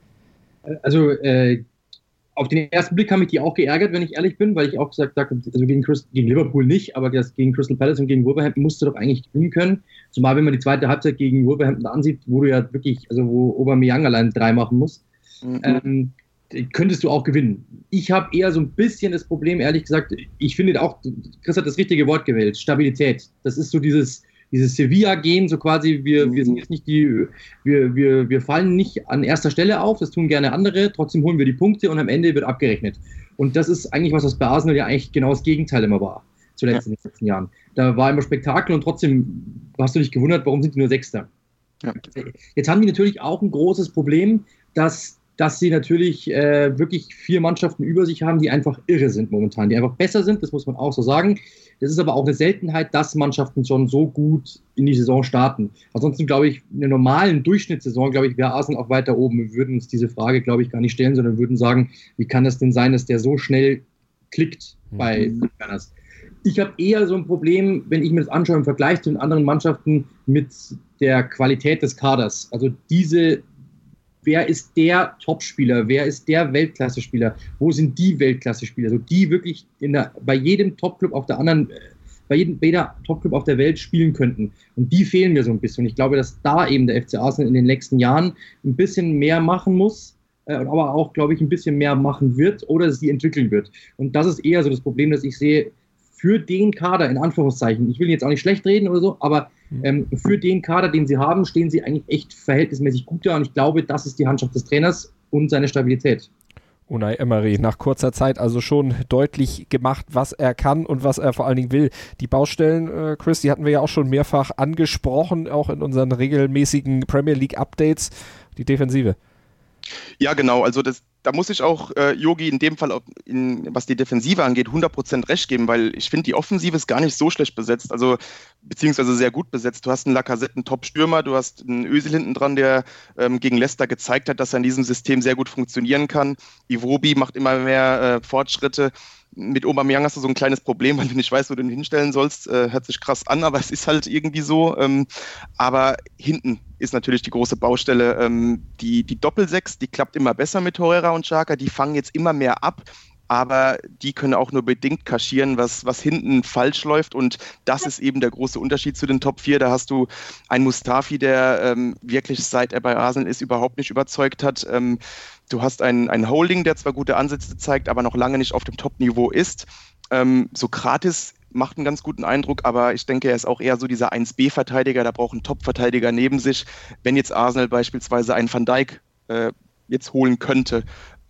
Also äh, auf den ersten Blick haben mich die auch geärgert, wenn ich ehrlich bin, weil ich auch gesagt habe, also gegen, Chris, gegen Liverpool nicht, aber das gegen Crystal Palace und gegen Wolverhampton musst du doch eigentlich gewinnen können. Zumal wenn man die zweite Halbzeit gegen Wolverhampton ansieht, wo du ja wirklich, also wo Aubameyang allein drei machen muss, mhm. ähm, könntest du auch gewinnen. Ich habe eher so ein bisschen das Problem, ehrlich gesagt, ich finde auch, Chris hat das richtige Wort gewählt, Stabilität. Das ist so dieses Dieses Sevilla-Gehen, so quasi, wir, wir sind jetzt nicht die, wir, wir, wir fallen nicht an erster Stelle auf, das tun gerne andere, trotzdem holen wir die Punkte und am Ende wird abgerechnet. Und das ist eigentlich was, was bei Arsenal ja eigentlich genau das Gegenteil immer war, zuletzt ja. in den letzten Jahren. Da war immer Spektakel und trotzdem hast du dich gewundert, warum sind die nur Sechster? Ja. Jetzt haben die natürlich auch ein großes Problem, dass dass sie natürlich äh, wirklich vier Mannschaften über sich haben, die einfach irre sind momentan, die einfach besser sind, das muss man auch so sagen. Das ist aber auch eine Seltenheit, dass Mannschaften schon so gut in die Saison starten. Ansonsten glaube ich, in einer normalen Durchschnittssaison, glaube ich, wäre Arsenal auch weiter oben. Wir würden uns diese Frage, glaube ich, gar nicht stellen, sondern würden sagen, wie kann das denn sein, dass der so schnell klickt bei mhm. Gunners? Ich habe eher so ein Problem, wenn ich mir das anschaue im Vergleich zu den anderen Mannschaften mit der Qualität des Kaders. Also diese Wer ist der Topspieler? Wer ist der Weltklasse-Spieler? Wo sind die Weltklasse-Spieler? Also die wirklich in der, bei jedem Topclub auf der anderen, bei jedem bei jeder Topclub auf der Welt spielen könnten. Und die fehlen mir so ein bisschen. Und ich glaube, dass da eben der F C Arsenal in den nächsten Jahren ein bisschen mehr machen muss, äh, aber auch, glaube ich, ein bisschen mehr machen wird oder sie entwickeln wird. Und das ist eher so das Problem, das ich sehe für den Kader, in Anführungszeichen. Ich will jetzt auch nicht schlecht reden oder so, aber Ähm, für den Kader, den sie haben, stehen sie eigentlich echt verhältnismäßig gut da und ich glaube, das ist die Handschrift des Trainers und seine Stabilität. Unai Emery nach kurzer Zeit also schon deutlich gemacht, was er kann und was er vor allen Dingen will. Die Baustellen, äh, Chris, die hatten wir ja auch schon mehrfach angesprochen, auch in unseren regelmäßigen Premier League Updates, die Defensive. Ja, genau, also das Da muss ich auch Jogi äh, in dem Fall, in, was die Defensive angeht, hundert Prozent recht geben, weil ich finde, die Offensive ist gar nicht so schlecht besetzt, also beziehungsweise sehr gut besetzt. Du hast einen Lacazette, einen Top-Stürmer, du hast einen Özil hinten dran, der ähm, gegen Leicester gezeigt hat, dass er in diesem System sehr gut funktionieren kann. Iwobi macht immer mehr äh, Fortschritte. Mit Aubameyang hast du so ein kleines Problem, weil du nicht weißt, wo du ihn hinstellen sollst. Äh, hört sich krass an, aber es ist halt irgendwie so. Ähm, aber hinten ist natürlich die große Baustelle. Ähm, die, die Doppelsechs, die klappt immer besser mit Torreira und Xhaka. Die fangen jetzt immer mehr ab, aber die können auch nur bedingt kaschieren, was, was hinten falsch läuft. Und das ist eben der große Unterschied zu den Top vier. Da hast du einen Mustafi, der ähm, wirklich, seit er bei Arsenal ist, überhaupt nicht überzeugt hat. Ähm, Du hast einen, einen Holding, der zwar gute Ansätze zeigt, aber noch lange nicht auf dem Top-Niveau ist. Ähm, Sokratis macht einen ganz guten Eindruck, aber ich denke, er ist auch eher so dieser eins B Verteidiger, da braucht ein Top-Verteidiger neben sich. Wenn jetzt Arsenal beispielsweise einen Van Dijk äh, jetzt holen könnte,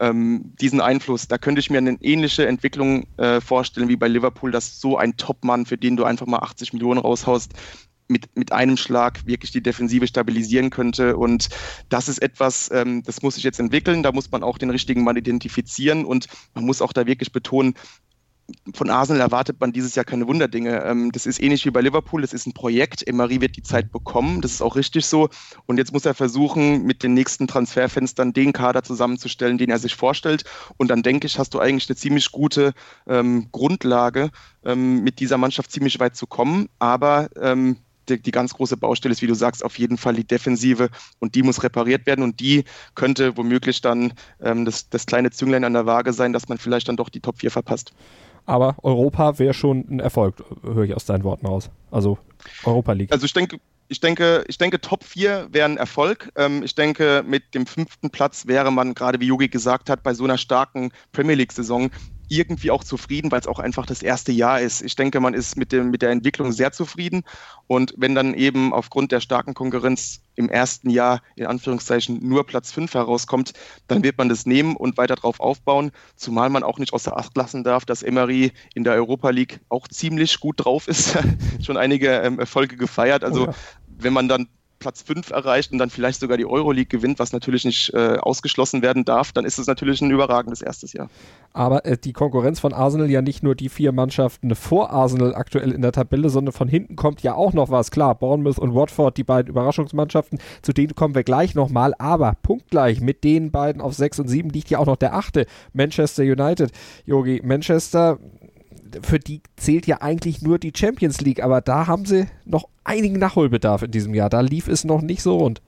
ähm, diesen Einfluss, da könnte ich mir eine ähnliche Entwicklung äh, vorstellen wie bei Liverpool, dass so ein Top-Mann, für den du einfach mal achtzig Millionen raushaust, mit, mit einem Schlag wirklich die Defensive stabilisieren könnte. Und das ist etwas, ähm, das muss sich jetzt entwickeln, da muss man auch den richtigen Mann identifizieren und man muss auch da wirklich betonen, von Arsenal erwartet man dieses Jahr keine Wunderdinge. Ähm, das ist ähnlich wie bei Liverpool, das ist ein Projekt. Emery wird die Zeit bekommen, das ist auch richtig so. Und jetzt muss er versuchen, mit den nächsten Transferfenstern den Kader zusammenzustellen, den er sich vorstellt. Und dann denke ich, hast du eigentlich eine ziemlich gute ähm, Grundlage, ähm, mit dieser Mannschaft ziemlich weit zu kommen. Aber ähm, die, die ganz große Baustelle ist, wie du sagst, auf jeden Fall die Defensive und die muss repariert werden und die könnte womöglich dann ähm, das, das kleine Zünglein an der Waage sein, dass man vielleicht dann doch die Top vier verpasst. Aber Europa wäre schon ein Erfolg, höre ich aus deinen Worten raus. Also Europa League. Also ich denke, ich denke, ich denke Top vier wäre ein Erfolg. Ähm, ich denke, mit dem fünften Platz wäre man, gerade wie Jogi gesagt hat, bei so einer starken Premier League-Saison irgendwie auch zufrieden, weil es auch einfach das erste Jahr ist. Ich denke, man ist mit, dem, mit der Entwicklung sehr zufrieden und wenn dann eben aufgrund der starken Konkurrenz im ersten Jahr in Anführungszeichen nur Platz fünf herauskommt, dann wird man das nehmen und weiter drauf aufbauen, zumal man auch nicht außer Acht lassen darf, dass Emery in der Europa League auch ziemlich gut drauf ist, schon einige ähm, Erfolge gefeiert, also oh ja. Wenn man dann Platz fünf erreicht und dann vielleicht sogar die Euroleague gewinnt, was natürlich nicht äh, ausgeschlossen werden darf, dann ist es natürlich ein überragendes erstes Jahr. Aber äh, die Konkurrenz von Arsenal ja nicht nur die vier Mannschaften vor Arsenal aktuell in der Tabelle, sondern von hinten kommt ja auch noch was. Klar, Bournemouth und Watford, die beiden Überraschungsmannschaften, zu denen kommen wir gleich nochmal, aber punktgleich mit den beiden auf sechs und sieben liegt ja auch noch der achte, Manchester United. Jogi, Manchester, für die zählt ja eigentlich nur die Champions League, aber da haben sie noch einigen Nachholbedarf in diesem Jahr. Da lief es noch nicht so rund.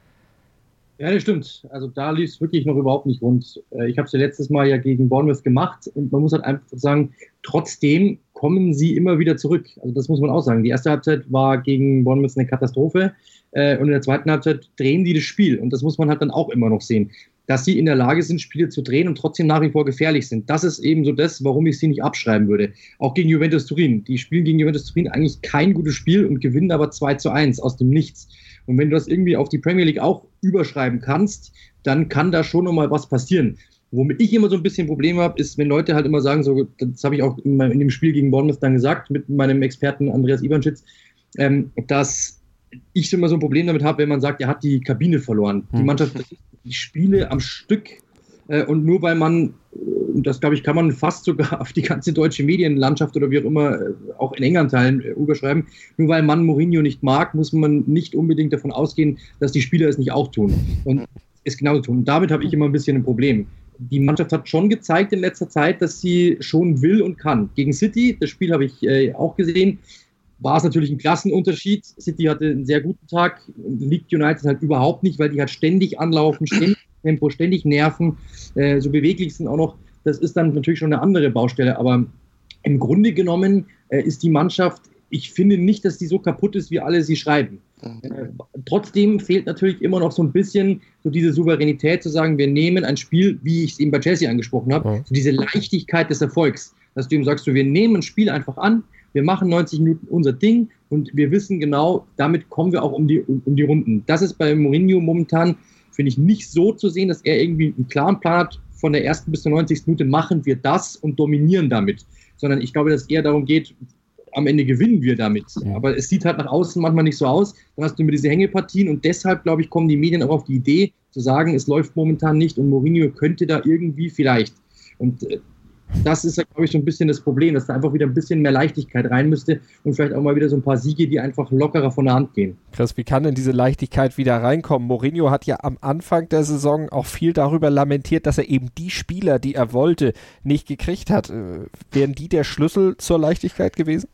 Ja, das stimmt. Also da lief es wirklich noch überhaupt nicht rund. Ich habe es ja letztes Mal ja gegen Bournemouth gemacht und man muss halt einfach sagen, trotzdem kommen sie immer wieder zurück. Also das muss man auch sagen. Die erste Halbzeit war gegen Bournemouth eine Katastrophe und in der zweiten Halbzeit drehen die das Spiel und das muss man halt dann auch immer noch sehen, dass sie in der Lage sind, Spiele zu drehen und trotzdem nach wie vor gefährlich sind. Das ist eben so das, warum ich sie nicht abschreiben würde. Auch gegen Juventus Turin. Die spielen gegen Juventus Turin eigentlich kein gutes Spiel und gewinnen aber zwei zu eins aus dem Nichts. Und wenn du das irgendwie auf die Premier League auch überschreiben kannst, dann kann da schon nochmal was passieren. Womit ich immer so ein bisschen Probleme habe, ist, wenn Leute halt immer sagen, so, das habe ich auch in, in dem Spiel gegen Bournemouth dann gesagt, mit meinem Experten Andreas Ivanschitz, ähm, dass ich immer so ein Problem damit habe, wenn man sagt, er hat die Kabine verloren. Die Mannschaft, die Spiele am Stück äh, und nur weil man, und das glaube ich, kann man fast sogar auf die ganze deutsche Medienlandschaft oder wie auch immer, äh, auch in engeren Teilen äh, überschreiben, nur weil man Mourinho nicht mag, muss man nicht unbedingt davon ausgehen, dass die Spieler es nicht auch tun und es genauso tun. Und damit habe ich immer ein bisschen ein Problem. Die Mannschaft hat schon gezeigt in letzter Zeit, dass sie schon will und kann. Gegen City, das Spiel habe ich äh, auch gesehen, war es natürlich ein Klassenunterschied. City hatte einen sehr guten Tag, liegt United halt überhaupt nicht, weil die halt ständig anlaufen, ständig Tempo, ständig nerven, äh, so beweglich sind auch noch. Das ist dann natürlich schon eine andere Baustelle, aber im Grunde genommen äh, ist die Mannschaft, ich finde nicht, dass die so kaputt ist, wie alle sie schreiben. Äh, trotzdem fehlt natürlich immer noch so ein bisschen so diese Souveränität zu sagen, wir nehmen ein Spiel, wie ich es eben bei Chelsea angesprochen habe, ja. So diese Leichtigkeit des Erfolgs, dass du ihm sagst, so, wir nehmen ein Spiel einfach an, wir machen neunzig Minuten unser Ding und wir wissen genau, damit kommen wir auch um die, um die Runden. Das ist bei Mourinho momentan, finde ich, nicht so zu sehen, dass er irgendwie einen klaren Plan hat, von der ersten bis zur neunzigsten Minute machen wir das und dominieren damit. Sondern ich glaube, dass es eher darum geht, am Ende gewinnen wir damit. Aber es sieht halt nach außen manchmal nicht so aus. Dann hast du immer diese Hängepartien und deshalb, glaube ich, kommen die Medien auch auf die Idee, zu sagen, es läuft momentan nicht und Mourinho könnte da irgendwie vielleicht. Und äh, das ist, glaube ich, so ein bisschen das Problem, dass da einfach wieder ein bisschen mehr Leichtigkeit rein müsste und vielleicht auch mal wieder so ein paar Siege, die einfach lockerer von der Hand gehen. Chris, wie kann denn diese Leichtigkeit wieder reinkommen? Mourinho hat ja am Anfang der Saison auch viel darüber lamentiert, dass er eben die Spieler, die er wollte, nicht gekriegt hat. Wären die der Schlüssel zur Leichtigkeit gewesen?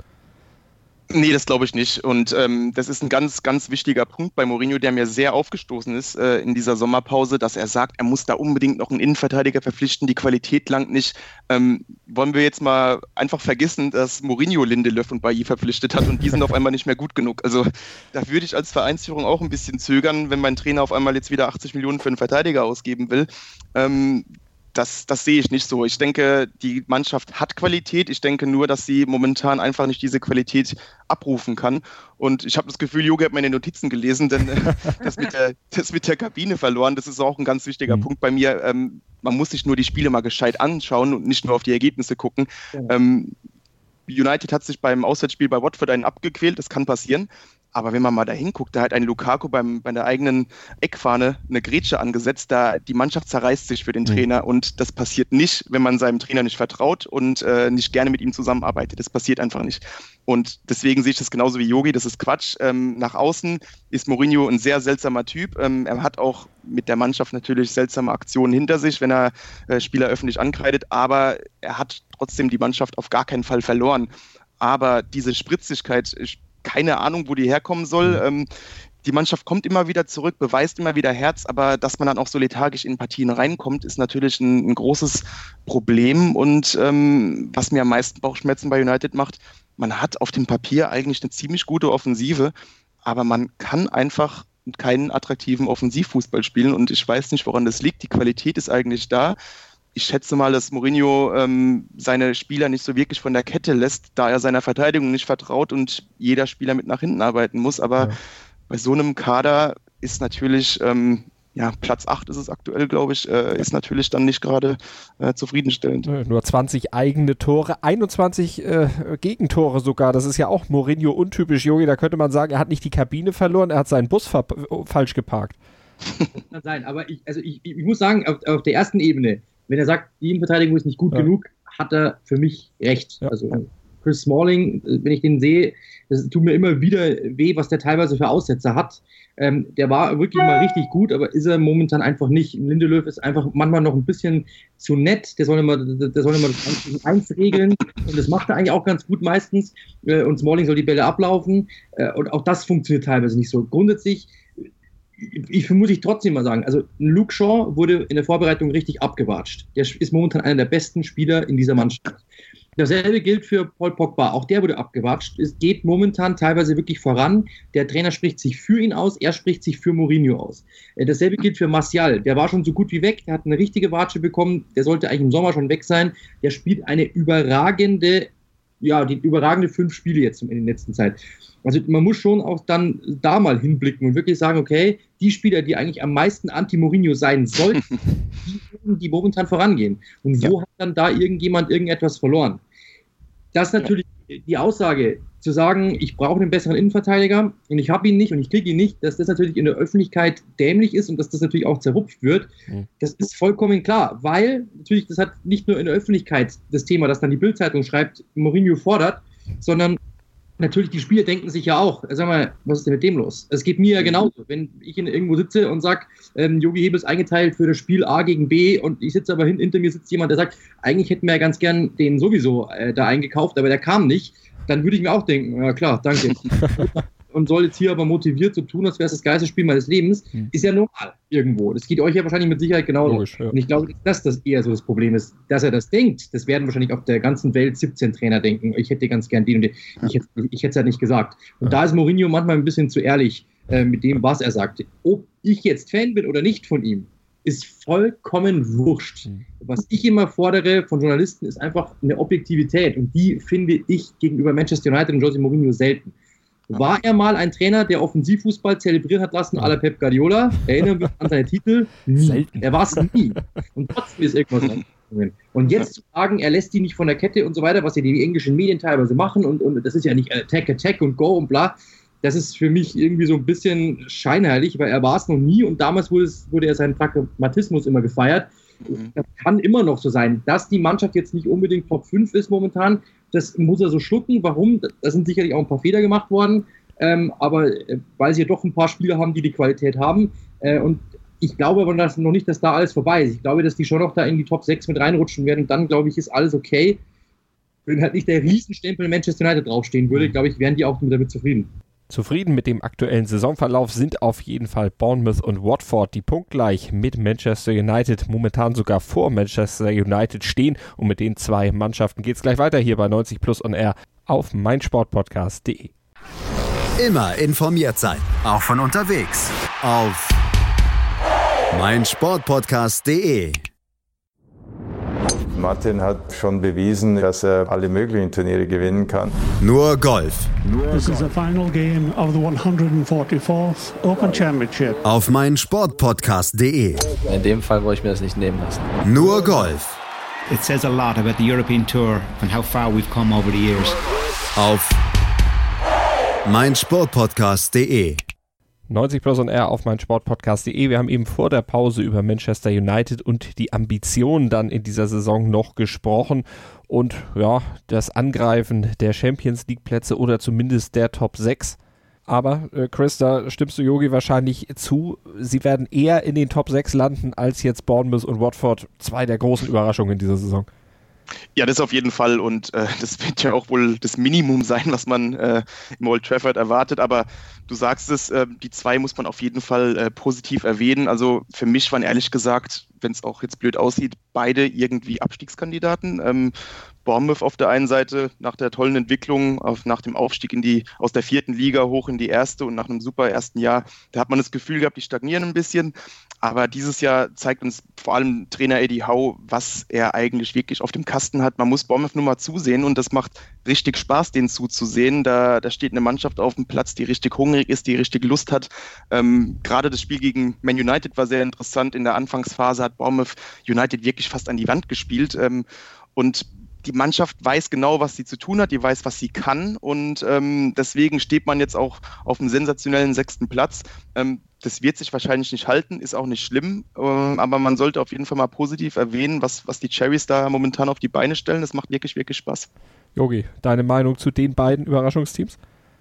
Nee, das glaube ich nicht. Und ähm, das ist ein ganz, ganz wichtiger Punkt bei Mourinho, der mir sehr aufgestoßen ist äh, in dieser Sommerpause, dass er sagt, er muss da unbedingt noch einen Innenverteidiger verpflichten, die Qualität langt nicht. Ähm, wollen wir jetzt mal einfach vergessen, dass Mourinho Lindelöf und Bailly verpflichtet hat und die sind auf einmal nicht mehr gut genug. Also da würde ich als Vereinsführung auch ein bisschen zögern, wenn mein Trainer auf einmal jetzt wieder achtzig Millionen für einen Verteidiger ausgeben will. Ähm, Das, das sehe ich nicht so. Ich denke, die Mannschaft hat Qualität. Ich denke nur, dass sie momentan einfach nicht diese Qualität abrufen kann. Und ich habe das Gefühl, Jogi hat meine Notizen gelesen, denn äh, das, mit der, das mit der Kabine verloren, das ist auch ein ganz wichtiger mhm. Punkt bei mir. Ähm, man muss sich nur die Spiele mal gescheit anschauen und nicht nur auf die Ergebnisse gucken. Ja. Ähm, United hat sich beim Auswärtsspiel bei Watford einen abgequält, das kann passieren. Aber wenn man mal da hinguckt, da hat ein Lukaku beim, bei der eigenen Eckfahne eine Grätsche angesetzt, da die Mannschaft zerreißt sich für den Trainer und das passiert nicht, wenn man seinem Trainer nicht vertraut und äh, nicht gerne mit ihm zusammenarbeitet. Das passiert einfach nicht. Und deswegen sehe ich das genauso wie Jogi, das ist Quatsch. Ähm, nach außen ist Mourinho ein sehr seltsamer Typ. Ähm, er hat auch mit der Mannschaft natürlich seltsame Aktionen hinter sich, wenn er äh, Spieler öffentlich ankreidet, aber er hat trotzdem die Mannschaft auf gar keinen Fall verloren. Aber diese Spritzigkeit, ich keine Ahnung, wo die herkommen soll. Ähm, die Mannschaft kommt immer wieder zurück, beweist immer wieder Herz, aber dass man dann auch so lethargisch in Partien reinkommt, ist natürlich ein, ein großes Problem. Und ähm, was mir am meisten Bauchschmerzen bei United macht, man hat auf dem Papier eigentlich eine ziemlich gute Offensive, aber man kann einfach keinen attraktiven Offensivfußball spielen und ich weiß nicht, woran das liegt. Die Qualität ist eigentlich da. Ich schätze mal, dass Mourinho ähm, seine Spieler nicht so wirklich von der Kette lässt, da er seiner Verteidigung nicht vertraut und jeder Spieler mit nach hinten arbeiten muss. Aber ja. bei so einem Kader ist natürlich, ähm, ja, Platz acht ist es aktuell, glaube ich, äh, ist natürlich dann nicht gerade äh, zufriedenstellend. Nur zwanzig eigene Tore, einundzwanzig äh, Gegentore sogar. Das ist ja auch Mourinho untypisch, Jogi. Da könnte man sagen, er hat nicht die Kabine verloren, er hat seinen Bus ver- falsch geparkt. Das kann sein, aber ich, also ich, ich muss sagen, auf, auf der ersten Ebene, wenn er sagt, die Innenverteidigung ist nicht gut ja. genug, hat er für mich recht. Ja. Also Chris Smalling, wenn ich den sehe, das tut mir immer wieder weh, was der teilweise für Aussetzer hat. Ähm, der war wirklich mal richtig gut, aber ist er momentan einfach nicht. Lindelöf ist einfach manchmal noch ein bisschen zu nett. Der soll immer, der soll immer das eins regeln und das macht er eigentlich auch ganz gut meistens. Äh, und Smalling soll die Bälle ablaufen äh, und auch das funktioniert teilweise nicht so. Grundsätzlich Ich muss ich trotzdem mal sagen, also Luke Shaw wurde in der Vorbereitung richtig abgewatscht. Der ist momentan einer der besten Spieler in dieser Mannschaft. Dasselbe gilt für Paul Pogba, auch der wurde abgewatscht. Es geht momentan teilweise wirklich voran. Der Trainer spricht sich für ihn aus, er spricht sich für Mourinho aus. Dasselbe gilt für Martial, der war schon so gut wie weg, der hat eine richtige Watsche bekommen, der sollte eigentlich im Sommer schon weg sein. Der spielt eine überragende, ja, die überragende fünf Spiele jetzt in der letzten Zeit. Also man muss schon auch dann da mal hinblicken und wirklich sagen, okay, die Spieler, die eigentlich am meisten Anti-Mourinho sein sollten, die, die momentan vorangehen. Und wo ja. hat dann da irgendjemand irgendetwas verloren? Das ist natürlich ja. die Aussage, zu sagen, ich brauche einen besseren Innenverteidiger und ich habe ihn nicht und ich kriege ihn nicht, dass das natürlich in der Öffentlichkeit dämlich ist und dass das natürlich auch zerrupft wird. Mhm. Das ist vollkommen klar, weil natürlich, das hat nicht nur in der Öffentlichkeit das Thema, dass dann die Bild-Zeitung schreibt, Mourinho fordert, sondern natürlich, die Spieler denken sich ja auch, sag mal, was ist denn mit dem los? Es geht mir ja genauso, wenn ich irgendwo sitze und sage, ähm, Jogi Hebel ist eingeteilt für das Spiel A gegen B und ich sitze aber hin, hinter mir sitzt jemand, der sagt, eigentlich hätten wir ja ganz gern den sowieso äh, da eingekauft, aber der kam nicht, dann würde ich mir auch denken, ja klar, danke. Und soll jetzt hier aber motiviert so tun, als wäre es das geilste Spiel meines Lebens, hm. ist ja normal irgendwo. Das geht euch ja wahrscheinlich mit Sicherheit genauso. Logisch, ja. Und ich glaube, dass das eher so das Problem ist, dass er das denkt. Das werden wahrscheinlich auf der ganzen Welt siebzehn Trainer denken. Ich hätte ganz gern den und den. Ich hätte, ich hätte es halt nicht gesagt. Und ja. da ist Mourinho manchmal ein bisschen zu ehrlich äh, mit dem, was er sagt. Ob ich jetzt Fan bin oder nicht von ihm, ist vollkommen wurscht. Mhm. Was ich immer fordere von Journalisten, ist einfach eine Objektivität. Und die finde ich gegenüber Manchester United und Jose Mourinho selten. War er mal ein Trainer, der Offensivfußball zelebrieren hat lassen, à la Pep Guardiola? Erinnern wir uns an seine Titel? Nie. Selten. Er war es nie. Und trotzdem ist irgendwas dran. Und jetzt zu sagen, er lässt die nicht von der Kette und so weiter, was ja die englischen Medien teilweise machen, und, und das ist ja nicht Attack, Attack und Go und bla, das ist für mich irgendwie so ein bisschen scheinheilig, weil er war es noch nie und damals wurde, es, wurde er seinen Pragmatismus immer gefeiert. Das kann immer noch so sein, dass die Mannschaft jetzt nicht unbedingt Top fünf ist momentan. Das muss er so schlucken. Warum? Da sind sicherlich auch ein paar Fehler gemacht worden. Ähm, aber äh, weil sie ja doch ein paar Spieler haben, die die Qualität haben. Äh, und ich glaube aber dass noch nicht, dass da alles vorbei ist. Ich glaube, dass die schon noch da in die Top sechs mit reinrutschen werden. Und dann, glaube ich, ist alles okay. Wenn halt nicht der Riesenstempel Manchester United draufstehen würde, glaube ich, wären die auch damit zufrieden. Zufrieden mit dem aktuellen Saisonverlauf sind auf jeden Fall Bournemouth und Watford, die punktgleich mit Manchester United, momentan sogar vor Manchester United stehen. Und mit den zwei Mannschaften geht es gleich weiter hier bei neunzig Plus On Air auf meinsportpodcast punkt de. Immer informiert sein, auch von unterwegs auf meinsportpodcast punkt de. Martin hat schon bewiesen, dass er alle möglichen Turniere gewinnen kann. Nur Golf. This is the final game of the one hundred forty-fourth Open Championship. Auf meinsportpodcast punkt de. In dem Fall wollte ich mir das nicht nehmen lassen. Nur Golf. It says a lot about the European Tour and how far we've come over the years. Auf meinsportpodcast punkt de. neunzig Plus on Air auf meinsportpodcast punkt de. Wir haben eben vor der Pause über Manchester United und die Ambitionen dann in dieser Saison noch gesprochen und ja, das Angreifen der Champions League Plätze oder zumindest der Top sechs. Aber äh, Chris, da stimmst du Yogi wahrscheinlich zu, sie werden eher in den Top sechs landen als jetzt Bournemouth und Watford, zwei der großen Überraschungen in dieser Saison. Ja, das auf jeden Fall und äh, das wird ja auch wohl das Minimum sein, was man äh, im Old Trafford erwartet, aber du sagst es, äh, die zwei muss man auf jeden Fall äh, positiv erwähnen, also für mich waren ehrlich gesagt, wenn es auch jetzt blöd aussieht, beide irgendwie Abstiegskandidaten. Ähm, Bournemouth auf der einen Seite nach der tollen Entwicklung, auf, nach dem Aufstieg in die, aus der vierten Liga hoch in die erste und nach einem super ersten Jahr, da hat man das Gefühl gehabt, die stagnieren ein bisschen. Aber dieses Jahr zeigt uns vor allem Trainer Eddie Howe, was er eigentlich wirklich auf dem Kasten hat. Man muss Bournemouth nur mal zusehen und das macht richtig Spaß, denen zuzusehen. Da, da steht eine Mannschaft auf dem Platz, die richtig hungrig ist, die richtig Lust hat. Ähm, gerade das Spiel gegen Man United war sehr interessant. In der Anfangsphase hat Bournemouth United wirklich fast an die Wand gespielt. Ähm, und die Mannschaft weiß genau, was sie zu tun hat, die weiß, was sie kann und ähm, deswegen steht man jetzt auch auf einem sensationellen sechsten Platz. Ähm, das wird sich wahrscheinlich nicht halten, ist auch nicht schlimm, äh, aber man sollte auf jeden Fall mal positiv erwähnen, was, was die Cherries da momentan auf die Beine stellen. Das macht wirklich, wirklich Spaß. Yogi, deine Meinung zu den beiden Überraschungsteams?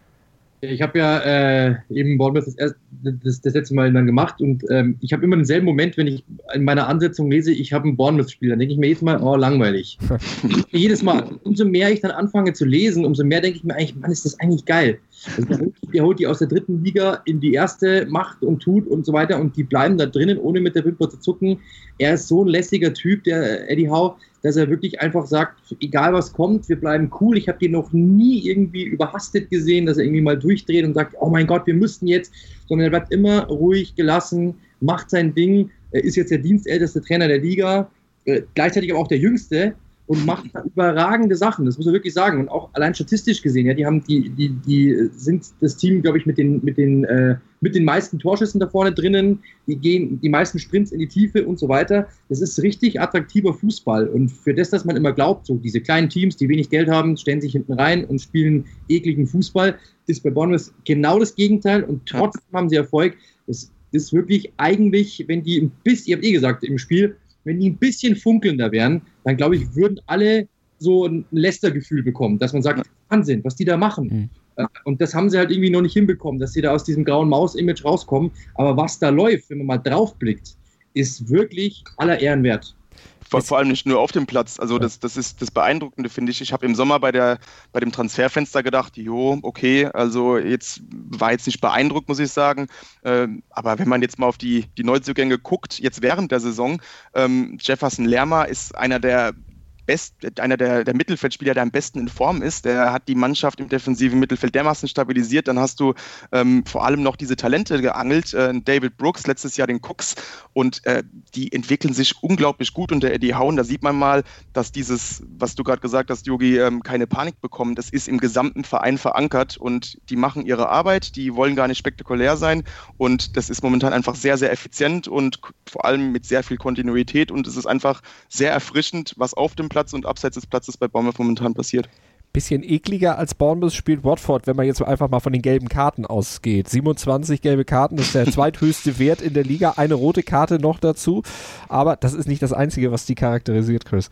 Ich habe ja äh, eben Bournemouth das, erst, das, das letzte Mal dann gemacht und ähm, ich habe immer denselben Moment, wenn ich in meiner Ansetzung lese, ich habe ein Bournemouth-Spiel, dann denke ich mir jedes Mal, oh, langweilig. jedes Mal. Umso mehr ich dann anfange zu lesen, umso mehr denke ich mir eigentlich, Mann, ist das eigentlich geil. Also der, holt, der holt die aus der dritten Liga in die erste, macht und tut und so weiter und die bleiben da drinnen, ohne mit der Wimper zu zucken. Er ist so ein lässiger Typ, der Eddie Howe, dass er wirklich einfach sagt, egal was kommt, wir bleiben cool. Ich habe den noch nie irgendwie überhastet gesehen, dass er irgendwie mal durchdreht und sagt, oh mein Gott, wir müssten jetzt, sondern er bleibt immer ruhig, gelassen, macht sein Ding, er ist jetzt der dienstälteste Trainer der Liga, äh, gleichzeitig aber auch der jüngste und macht überragende Sachen, das muss man wirklich sagen. Und auch allein statistisch gesehen, ja, die haben die, die, die sind das Team, glaube ich, mit den, mit den, äh, mit den meisten Torschüssen da vorne drinnen, die gehen die meisten Sprints in die Tiefe und so weiter. Das ist richtig attraktiver Fußball. Und für das, dass man immer glaubt, so diese kleinen Teams, die wenig Geld haben, stellen sich hinten rein und spielen ekligen Fußball, ist bei Bournemouth genau das Gegenteil und trotzdem haben sie Erfolg. Das ist wirklich eigentlich, wenn die ein bisschen, ihr habt eh gesagt im Spiel, wenn die ein bisschen funkelnder wären, dann glaube ich, würden alle so ein Leicester-Gefühl bekommen, dass man sagt, Wahnsinn, was die da machen. Mhm. Und das haben sie halt irgendwie noch nicht hinbekommen, dass sie da aus diesem grauen Maus-Image rauskommen. Aber was da läuft, wenn man mal drauf blickt, ist wirklich aller Ehren wert. Vor, vor allem nicht nur auf dem Platz. Also das, das ist das Beeindruckende, finde ich. Ich habe im Sommer bei, der, bei dem Transferfenster gedacht, jo, okay, also jetzt war jetzt nicht beeindruckt, muss ich sagen. Ähm, aber wenn man jetzt mal auf die, die Neuzugänge guckt, jetzt während der Saison, ähm, Jefferson Lerma ist einer der Best, einer der, der Mittelfeldspieler, der am besten in Form ist. Der hat die Mannschaft im defensiven Mittelfeld dermaßen stabilisiert. Dann hast du ähm, vor allem noch diese Talente geangelt. Äh, David Brooks, letztes Jahr den Cooks. Und äh, die entwickeln sich unglaublich gut unter Eddie Howe. Da sieht man mal, dass dieses, was du gerade gesagt hast, Yogi, ähm, keine Panik bekommen. Das ist im gesamten Verein verankert und die machen ihre Arbeit. Die wollen gar nicht spektakulär sein. Und das ist momentan einfach sehr, sehr effizient und vor allem mit sehr viel Kontinuität. Und es ist einfach sehr erfrischend, was auf dem Platz und abseits des Platzes bei Bournemouth momentan passiert. Bisschen ekliger als Bournemouth spielt Watford, wenn man jetzt einfach mal von den gelben Karten ausgeht. siebenundzwanzig gelbe Karten, das ist der zweithöchste Wert in der Liga. Eine rote Karte noch dazu. Aber das ist nicht das Einzige, was die charakterisiert, Chris.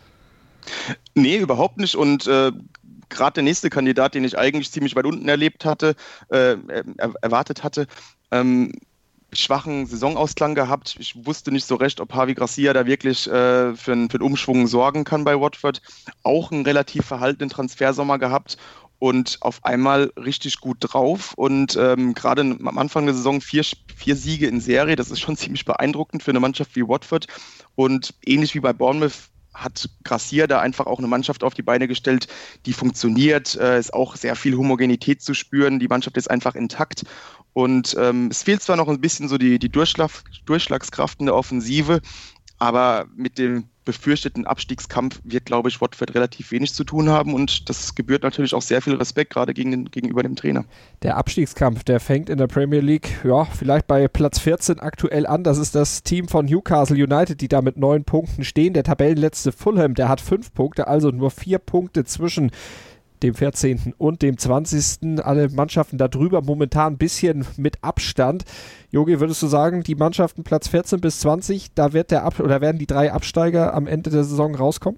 Nee, überhaupt nicht. Und äh, gerade der nächste Kandidat, den ich eigentlich ziemlich weit unten erlebt hatte, äh, er, erwartet hatte, ähm, schwachen Saisonausklang gehabt. Ich wusste nicht so recht, ob Javi Gracia da wirklich äh, für, einen, für einen Umschwung sorgen kann bei Watford. Auch einen relativ verhaltenen Transfersommer gehabt und auf einmal richtig gut drauf. Und ähm, gerade am Anfang der Saison vier, vier Siege in Serie, das ist schon ziemlich beeindruckend für eine Mannschaft wie Watford. Und ähnlich wie bei Bournemouth hat Gracia da einfach auch eine Mannschaft auf die Beine gestellt, die funktioniert, äh, ist auch sehr viel Homogenität zu spüren, die Mannschaft ist einfach intakt und ähm, es fehlt zwar noch ein bisschen so die, die Durchschlag, Durchschlagskraft in der Offensive, aber mit dem befürchteten Abstiegskampf wird, glaube ich, Watford relativ wenig zu tun haben und das gebührt natürlich auch sehr viel Respekt, gerade gegen den, gegenüber dem Trainer. Der Abstiegskampf, der fängt in der Premier League, ja, vielleicht bei Platz vierzehn aktuell an. Das ist das Team von Newcastle United, die da mit neun Punkten stehen. Der Tabellenletzte Fulham, der hat fünf Punkte, also nur vier Punkte zwischen dem vierzehnten und dem zwanzigsten Alle Mannschaften darüber momentan ein bisschen mit Abstand. Jogi, würdest du sagen, die Mannschaften Platz vierzehn bis zwanzig, da wird der Ab- oder werden die drei Absteiger am Ende der Saison rauskommen?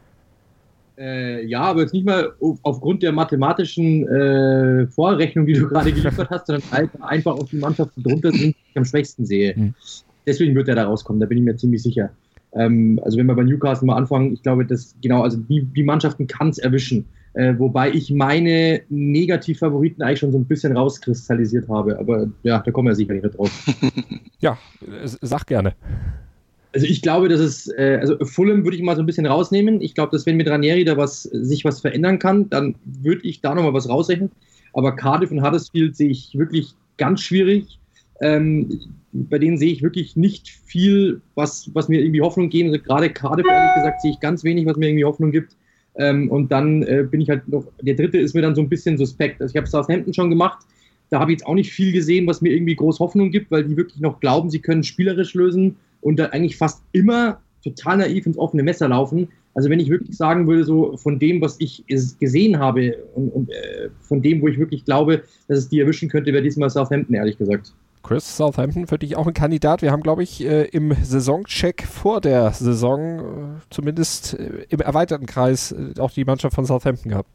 Äh, ja, aber jetzt nicht mal aufgrund der mathematischen äh, Vorrechnung, die du gerade geliefert hast, sondern einfach auf die Mannschaften drunter sind, die ich am schwächsten sehe. Hm. Deswegen wird er da rauskommen, da bin ich mir ziemlich sicher. Ähm, also wenn wir bei Newcastle mal anfangen, ich glaube, dass genau, also die, die Mannschaften kann es erwischen. Äh, wobei ich meine Negativfavoriten eigentlich schon so ein bisschen rauskristallisiert habe. Aber ja, da kommen wir sicherlich nicht drauf. Ja, sag gerne. Also ich glaube, dass es, äh, also Fulham würde ich mal so ein bisschen rausnehmen. Ich glaube, dass wenn mit Ranieri da was, sich was verändern kann, dann würde ich da nochmal was rausrechnen. Aber Cardiff und Huddersfield sehe ich wirklich ganz schwierig. Ähm, bei denen sehe ich wirklich nicht viel, was, was mir irgendwie Hoffnung geben. Also gerade Cardiff, ehrlich gesagt, sehe ich ganz wenig, was mir irgendwie Hoffnung gibt. Ähm, und dann äh, bin ich halt noch, der dritte ist mir dann so ein bisschen suspekt. Also ich habe Southampton schon gemacht, da habe ich jetzt auch nicht viel gesehen, was mir irgendwie groß Hoffnung gibt, weil die wirklich noch glauben, sie können spielerisch lösen und da eigentlich fast immer total naiv ins offene Messer laufen. Also wenn ich wirklich sagen würde, so von dem, was ich gesehen habe und, und äh, von dem, wo ich wirklich glaube, dass es die erwischen könnte, wäre diesmal Southampton, ehrlich gesagt. Chris, Southampton für dich auch ein Kandidat. Wir haben, glaube ich, äh, im Saisoncheck vor der Saison, äh, zumindest äh, im erweiterten Kreis, äh, auch die Mannschaft von Southampton gehabt.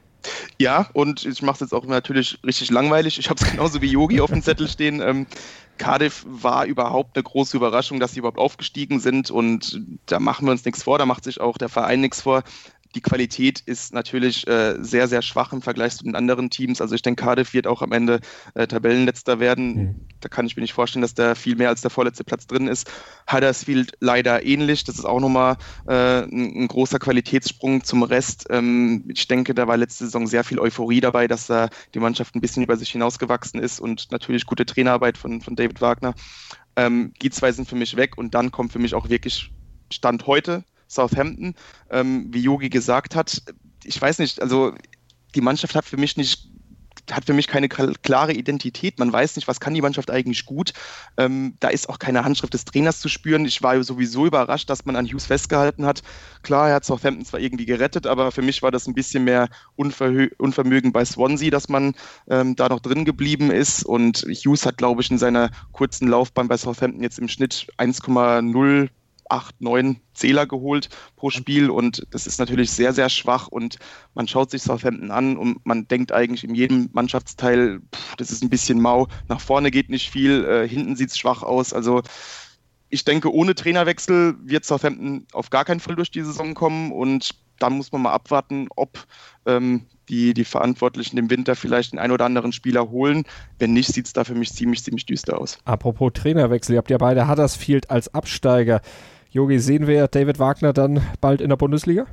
Ja, und ich mache es jetzt auch natürlich richtig langweilig. Ich habe es genauso wie Yogi auf dem Zettel stehen. Ähm, Cardiff war überhaupt eine große Überraschung, dass sie überhaupt aufgestiegen sind und da machen wir uns nichts vor, da macht sich auch der Verein nichts vor. Die Qualität ist natürlich äh, sehr, sehr schwach im Vergleich zu den anderen Teams. Also ich denke, Cardiff wird auch am Ende äh, Tabellenletzter werden. Mhm. Da kann ich mir nicht vorstellen, dass da viel mehr als der vorletzte Platz drin ist. Huddersfield leider ähnlich. Das ist auch nochmal äh, ein, ein großer Qualitätssprung zum Rest. Ähm, ich denke, da war letzte Saison sehr viel Euphorie dabei, dass da die Mannschaft ein bisschen über sich hinausgewachsen ist und natürlich gute Trainerarbeit von, von David Wagner. Ähm, die zwei sind für mich weg und dann kommt für mich auch wirklich Stand heute Southampton, ähm, wie Yogi gesagt hat, ich weiß nicht, also die Mannschaft hat für mich nicht, hat für mich keine klare Identität, man weiß nicht, was kann die Mannschaft eigentlich gut, ähm, da ist auch keine Handschrift des Trainers zu spüren, ich war sowieso überrascht, dass man an Hughes festgehalten hat, klar, er hat Southampton zwar irgendwie gerettet, aber für mich war das ein bisschen mehr Unverhö- Unvermögen bei Swansea, dass man ähm, da noch drin geblieben ist und Hughes hat, glaube ich, in seiner kurzen Laufbahn bei Southampton jetzt im Schnitt eins Komma null acht, neun Zähler geholt pro Spiel und das ist natürlich sehr, sehr schwach und man schaut sich Southampton an und man denkt eigentlich in jedem Mannschaftsteil, pff, das ist ein bisschen mau, nach vorne geht nicht viel, äh, hinten sieht es schwach aus, also ich denke, ohne Trainerwechsel wird Southampton auf gar keinen Fall durch die Saison kommen und dann muss man mal abwarten, ob ähm, die, die Verantwortlichen im Winter vielleicht den einen oder anderen Spieler holen. Wenn nicht, sieht es da für mich ziemlich, ziemlich düster aus. Apropos Trainerwechsel, ihr habt ja beide Huddersfield als Absteiger. Jogi, sehen wir David Wagner dann bald in der Bundesliga?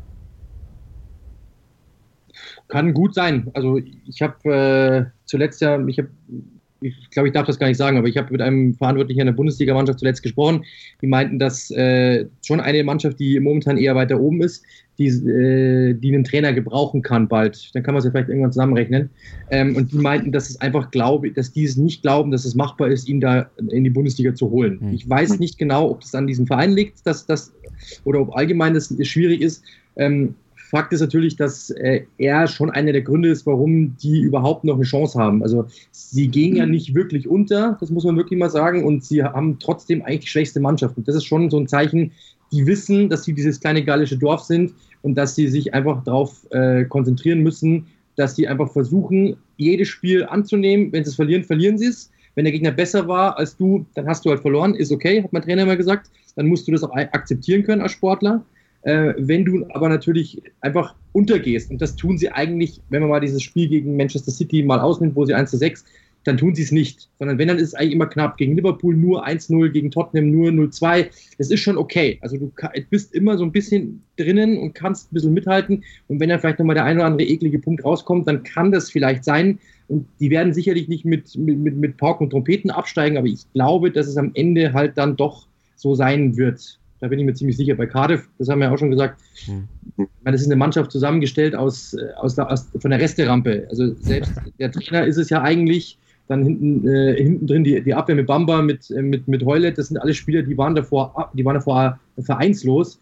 Kann gut sein. Also ich habe äh, zuletzt ja, ich habe, ich glaube, ich darf das gar nicht sagen, aber ich habe mit einem Verantwortlichen in der Bundesliga-Mannschaft zuletzt gesprochen. Die meinten, dass äh, schon eine Mannschaft, die momentan eher weiter oben ist, die, äh, die einen Trainer gebrauchen kann bald. Dann kann man es ja vielleicht irgendwann zusammenrechnen. Ähm, und die meinten, dass es einfach glaube, dass die es nicht glauben, dass es machbar ist, ihn da in die Bundesliga zu holen. Hm. Ich weiß nicht genau, ob das an diesem Verein liegt, dass das oder ob allgemein das schwierig ist. Ähm, Fakt ist natürlich, dass äh, er schon einer der Gründe ist, warum die überhaupt noch eine Chance haben. Also sie gehen ja nicht wirklich unter, das muss man wirklich mal sagen, und sie haben trotzdem eigentlich die schwächste Mannschaft. Und das ist schon so ein Zeichen, die wissen, dass sie dieses kleine gallische Dorf sind und dass sie sich einfach darauf äh, konzentrieren müssen, dass sie einfach versuchen, jedes Spiel anzunehmen. Wenn sie es verlieren, verlieren sie es. Wenn der Gegner besser war als du, dann hast du halt verloren. Ist okay, hat mein Trainer immer gesagt. Dann musst du das auch akzeptieren können als Sportler. Äh, wenn du aber natürlich einfach untergehst, und das tun sie eigentlich, wenn man mal dieses Spiel gegen Manchester City mal ausnimmt, wo sie eins zu sechs, dann tun sie es nicht, sondern wenn, dann ist es eigentlich immer knapp. Gegen Liverpool nur eins null, gegen Tottenham nur null zwei, das ist schon okay. Also du bist immer so ein bisschen drinnen und kannst ein bisschen mithalten und wenn dann vielleicht nochmal der ein oder andere eklige Punkt rauskommt, dann kann das vielleicht sein und die werden sicherlich nicht mit, mit, mit, mit Pauken und Trompeten absteigen, aber ich glaube, dass es am Ende halt dann doch so sein wird. Da bin ich mir ziemlich sicher. Bei Cardiff, das haben wir ja auch schon gesagt, hm. ich meine, das ist eine Mannschaft zusammengestellt aus, aus, der, aus von der Resterampe. Also selbst der Trainer ist es ja eigentlich, dann hinten, äh, hinten drin die, die Abwehr mit Bamba, mit, äh, mit, mit Hoylett, das sind alle Spieler, die waren davor, die waren davor vereinslos.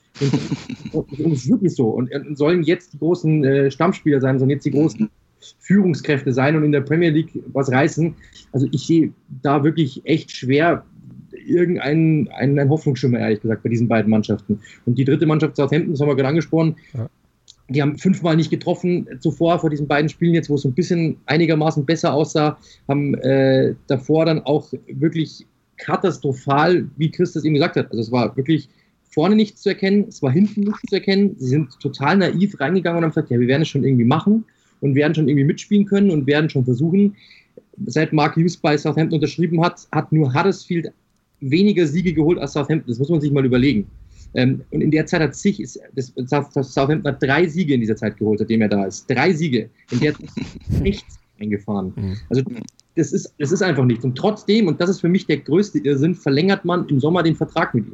Und, und es ist wirklich so. Und, und sollen jetzt die großen äh, Stammspieler sein, sollen jetzt die großen Führungskräfte sein und in der Premier League was reißen. Also ich sehe da wirklich echt schwer irgendeinen einen, einen Hoffnungsschimmer, ehrlich gesagt, bei diesen beiden Mannschaften. Und die dritte Mannschaft, Southampton, das haben wir gerade angesprochen, ja. Die haben fünfmal nicht getroffen zuvor vor diesen beiden Spielen jetzt, wo es so ein bisschen einigermaßen besser aussah, haben äh, davor dann auch wirklich katastrophal, wie Chris das eben gesagt hat. Also es war wirklich vorne nichts zu erkennen, es war hinten nichts zu erkennen. Sie sind total naiv reingegangen und haben gesagt, ja, wir werden es schon irgendwie machen und werden schon irgendwie mitspielen können und werden schon versuchen. Seit Mark Hughes bei Southampton unterschrieben hat, hat nur Huddersfield weniger Siege geholt als Southampton. Das muss man sich mal überlegen. Ähm, und in der Zeit hat sich, ist, das, das Southampton hat drei Siege in dieser Zeit geholt, seitdem er da ist. Drei Siege. In der Zeit ist nichts eingefahren. Also das ist, das ist einfach nichts. Und trotzdem, und das ist für mich der größte Irrsinn, verlängert man im Sommer den Vertrag mit ihm.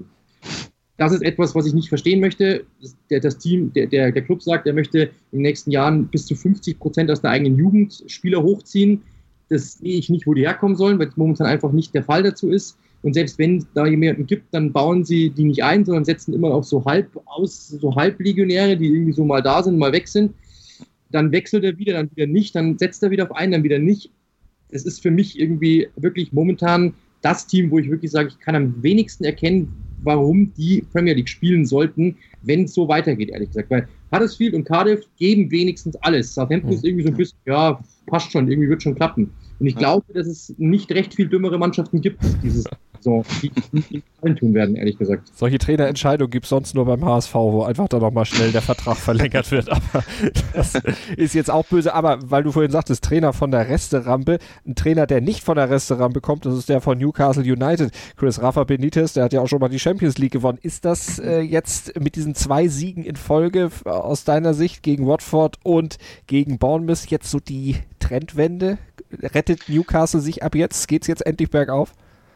Das ist etwas, was ich nicht verstehen möchte. Der, das Team, der, der, der Club sagt, er möchte in den nächsten Jahren bis zu fünfzig Prozent aus der eigenen Jugend Spieler hochziehen. Das sehe ich nicht, wo die herkommen sollen, weil es momentan einfach nicht der Fall dazu ist. Und selbst wenn es da jemanden gibt, dann bauen sie die nicht ein, sondern setzen immer auf so halb aus, so Halblegionäre, die irgendwie so mal da sind, mal weg sind. Dann wechselt er wieder, dann wieder nicht, dann setzt er wieder auf einen, dann wieder nicht. Es ist für mich irgendwie wirklich momentan das Team, wo ich wirklich sage, ich kann am wenigsten erkennen, warum die Premier League spielen sollten, wenn es so weitergeht, ehrlich gesagt. Weil Huddersfield und Cardiff geben wenigstens alles. Southampton mhm. ist irgendwie so ein bisschen, ja, passt schon, irgendwie wird schon klappen. Und ich ja. glaube, dass es nicht recht viel dümmere Mannschaften gibt, dieses Saison, die nicht allen tun werden, ehrlich gesagt. Solche Trainerentscheidungen gibt es sonst nur beim H S V, wo einfach dann nochmal schnell der Vertrag verlängert wird. Aber das ist jetzt auch böse. Aber weil du vorhin sagtest, Trainer von der Resterampe, ein Trainer, der nicht von der Resterampe kommt, das ist der von Newcastle United, Chris Rafa Benitez, der hat ja auch schon mal die Champions League gewonnen. Ist das äh, jetzt mit diesen zwei Siegen in Folge aus deiner Sicht gegen Watford und gegen Bournemouth jetzt so die Trendwende? Rettet Newcastle sich ab jetzt? Geht es jetzt endlich bergauf?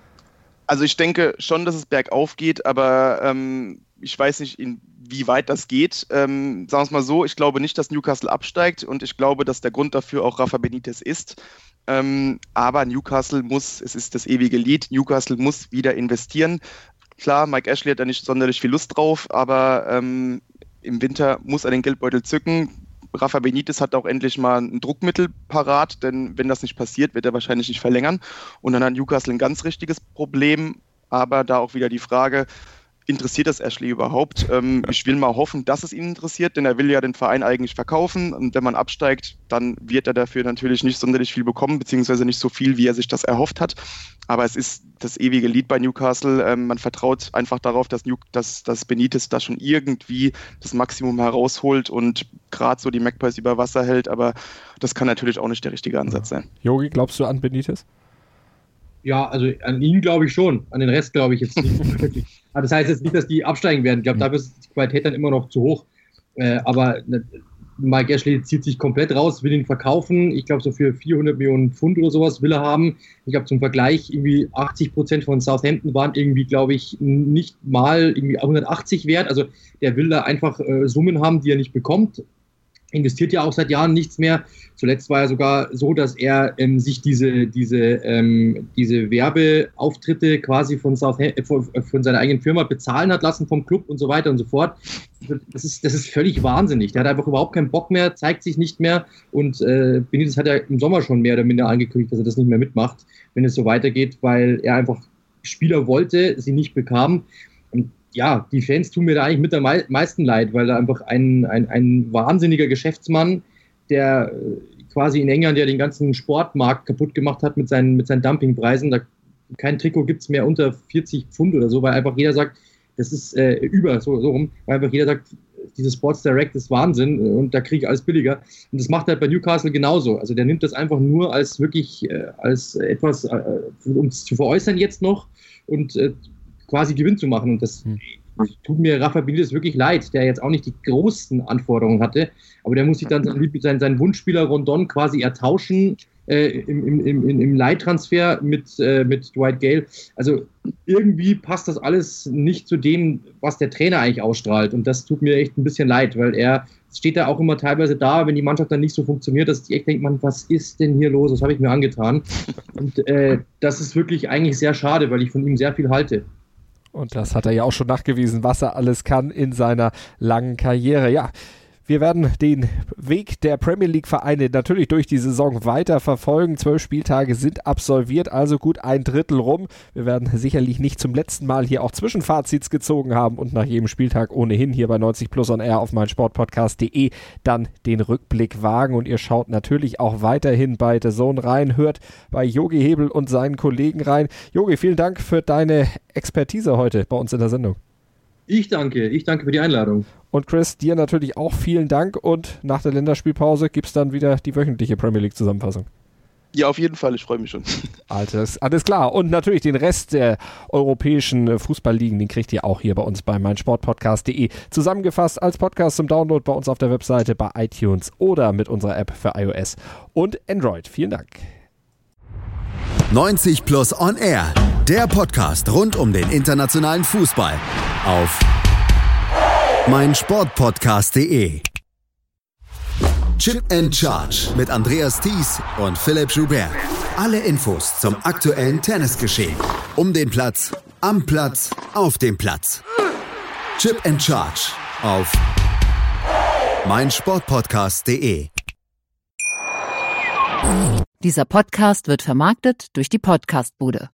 Also ich denke schon, dass es bergauf geht, aber ähm, ich weiß nicht, inwieweit das geht. Ähm, sagen wir es mal so, ich glaube nicht, dass Newcastle absteigt und ich glaube, dass der Grund dafür auch Rafa Benitez ist. Ähm, aber Newcastle muss, es ist das ewige Lied, Newcastle muss wieder investieren. Klar, Mike Ashley hat da nicht sonderlich viel Lust drauf, aber ähm, im Winter muss er den Geldbeutel zücken. Rafa Benitez hat auch endlich mal ein Druckmittel parat, denn wenn das nicht passiert, wird er wahrscheinlich nicht verlängern. Und dann hat Newcastle ein ganz richtiges Problem, aber da auch wieder die Frage, interessiert das Ashley überhaupt? Ähm, ich will mal hoffen, dass es ihn interessiert, denn er will ja den Verein eigentlich verkaufen und wenn man absteigt, dann wird er dafür natürlich nicht sonderlich viel bekommen, beziehungsweise nicht so viel, wie er sich das erhofft hat. Aber es ist das ewige Lied bei Newcastle. Ähm, man vertraut einfach darauf, dass, New- dass, dass Benitez da schon irgendwie das Maximum herausholt und gerade so die Magpies über Wasser hält, aber das kann natürlich auch nicht der richtige Ansatz sein. Jogi, glaubst du an Benitez? Ja, also an ihn glaube ich schon, an den Rest glaube ich jetzt nicht wirklich. Das heißt jetzt nicht, dass die absteigen werden. Ich glaube, dafür ist die Qualität dann immer noch zu hoch. Äh, aber ne, Mike Ashley zieht sich komplett raus, will ihn verkaufen. Ich glaube, so für vierhundert Millionen Pfund oder sowas will er haben. Ich glaube, zum Vergleich, irgendwie achtzig Prozent von Southampton waren irgendwie, glaube ich, nicht mal irgendwie hundertachtzig wert. Also der will da einfach äh, Summen haben, die er nicht bekommt. Investiert ja auch seit Jahren nichts mehr. Zuletzt war er sogar so, dass er ähm, sich diese, diese, ähm, diese Werbeauftritte quasi von, Southampton, von, von seiner eigenen Firma bezahlen hat lassen, vom Club und so weiter und so fort. Das ist, das ist völlig wahnsinnig. Der hat einfach überhaupt keinen Bock mehr, zeigt sich nicht mehr und äh, Benitez hat ja im Sommer schon mehr oder minder angekündigt, dass er das nicht mehr mitmacht, wenn es so weitergeht, weil er einfach Spieler wollte, sie nicht bekam. Und ja, die Fans tun mir da eigentlich mit am meisten leid, weil da einfach ein, ein, ein wahnsinniger Geschäftsmann, der quasi in England ja den ganzen Sportmarkt kaputt gemacht hat mit seinen, mit seinen Dumpingpreisen. Da, kein Trikot gibt es mehr unter vierzig Pfund oder so, weil einfach jeder sagt, das ist äh, über, so, so rum, weil einfach jeder sagt, dieses Sports Direct ist Wahnsinn und da kriege ich alles billiger. Und das macht er halt bei Newcastle genauso. Also der nimmt das einfach nur als wirklich, äh, als etwas, äh, um es zu veräußern jetzt noch und äh, quasi Gewinn zu machen. Und das hm. tut mir Rafa Benitez wirklich leid, der jetzt auch nicht die großen Anforderungen hatte, aber der muss sich dann seinen, seinen, seinen Wunschspieler Rondon quasi ertauschen äh, im, im, im, im Leihtransfer mit, äh, mit Dwight Gale. Also irgendwie passt das alles nicht zu dem, was der Trainer eigentlich ausstrahlt. Und das tut mir echt ein bisschen leid, weil er steht da auch immer teilweise da, wenn die Mannschaft dann nicht so funktioniert, dass ich echt denke, man, was ist denn hier los? Was habe ich mir angetan? Und äh, das ist wirklich eigentlich sehr schade, weil ich von ihm sehr viel halte. Und das hat er ja auch schon nachgewiesen, was er alles kann in seiner langen Karriere. Ja, wir werden den Weg der Premier League-Vereine natürlich durch die Saison weiter verfolgen. Zwölf Spieltage sind absolviert, also gut ein Drittel rum. Wir werden sicherlich nicht zum letzten Mal hier auch Zwischenfazits gezogen haben und nach jedem Spieltag ohnehin hier bei neunzig Plus on Air auf meinsportpodcast punkt de dann den Rückblick wagen. Und ihr schaut natürlich auch weiterhin bei The Zone rein, hört bei Jogi Hebel und seinen Kollegen rein. Jogi, vielen Dank für deine Expertise heute bei uns in der Sendung. Ich danke, ich danke für die Einladung. Und Chris, dir natürlich auch vielen Dank und nach der Länderspielpause gibt es dann wieder die wöchentliche Premier League Zusammenfassung. Ja, auf jeden Fall, ich freue mich schon. Alles, alles klar. Und natürlich den Rest der europäischen Fußballligen, den kriegt ihr auch hier bei uns bei meinsportpodcast punkt de zusammengefasst als Podcast zum Download bei uns auf der Webseite, bei iTunes oder mit unserer App für iOS und Android. Vielen Dank. neunzig Plus on Air, der Podcast rund um den internationalen Fußball auf meinsportpodcast punkt de. Chip and Charge mit Andreas Thies und Philipp Joubert. Alle Infos zum aktuellen Tennisgeschehen. Um den Platz, am Platz, auf dem Platz. Chip and Charge auf meinsportpodcast punkt de. Dieser Podcast wird vermarktet durch die Podcastbude.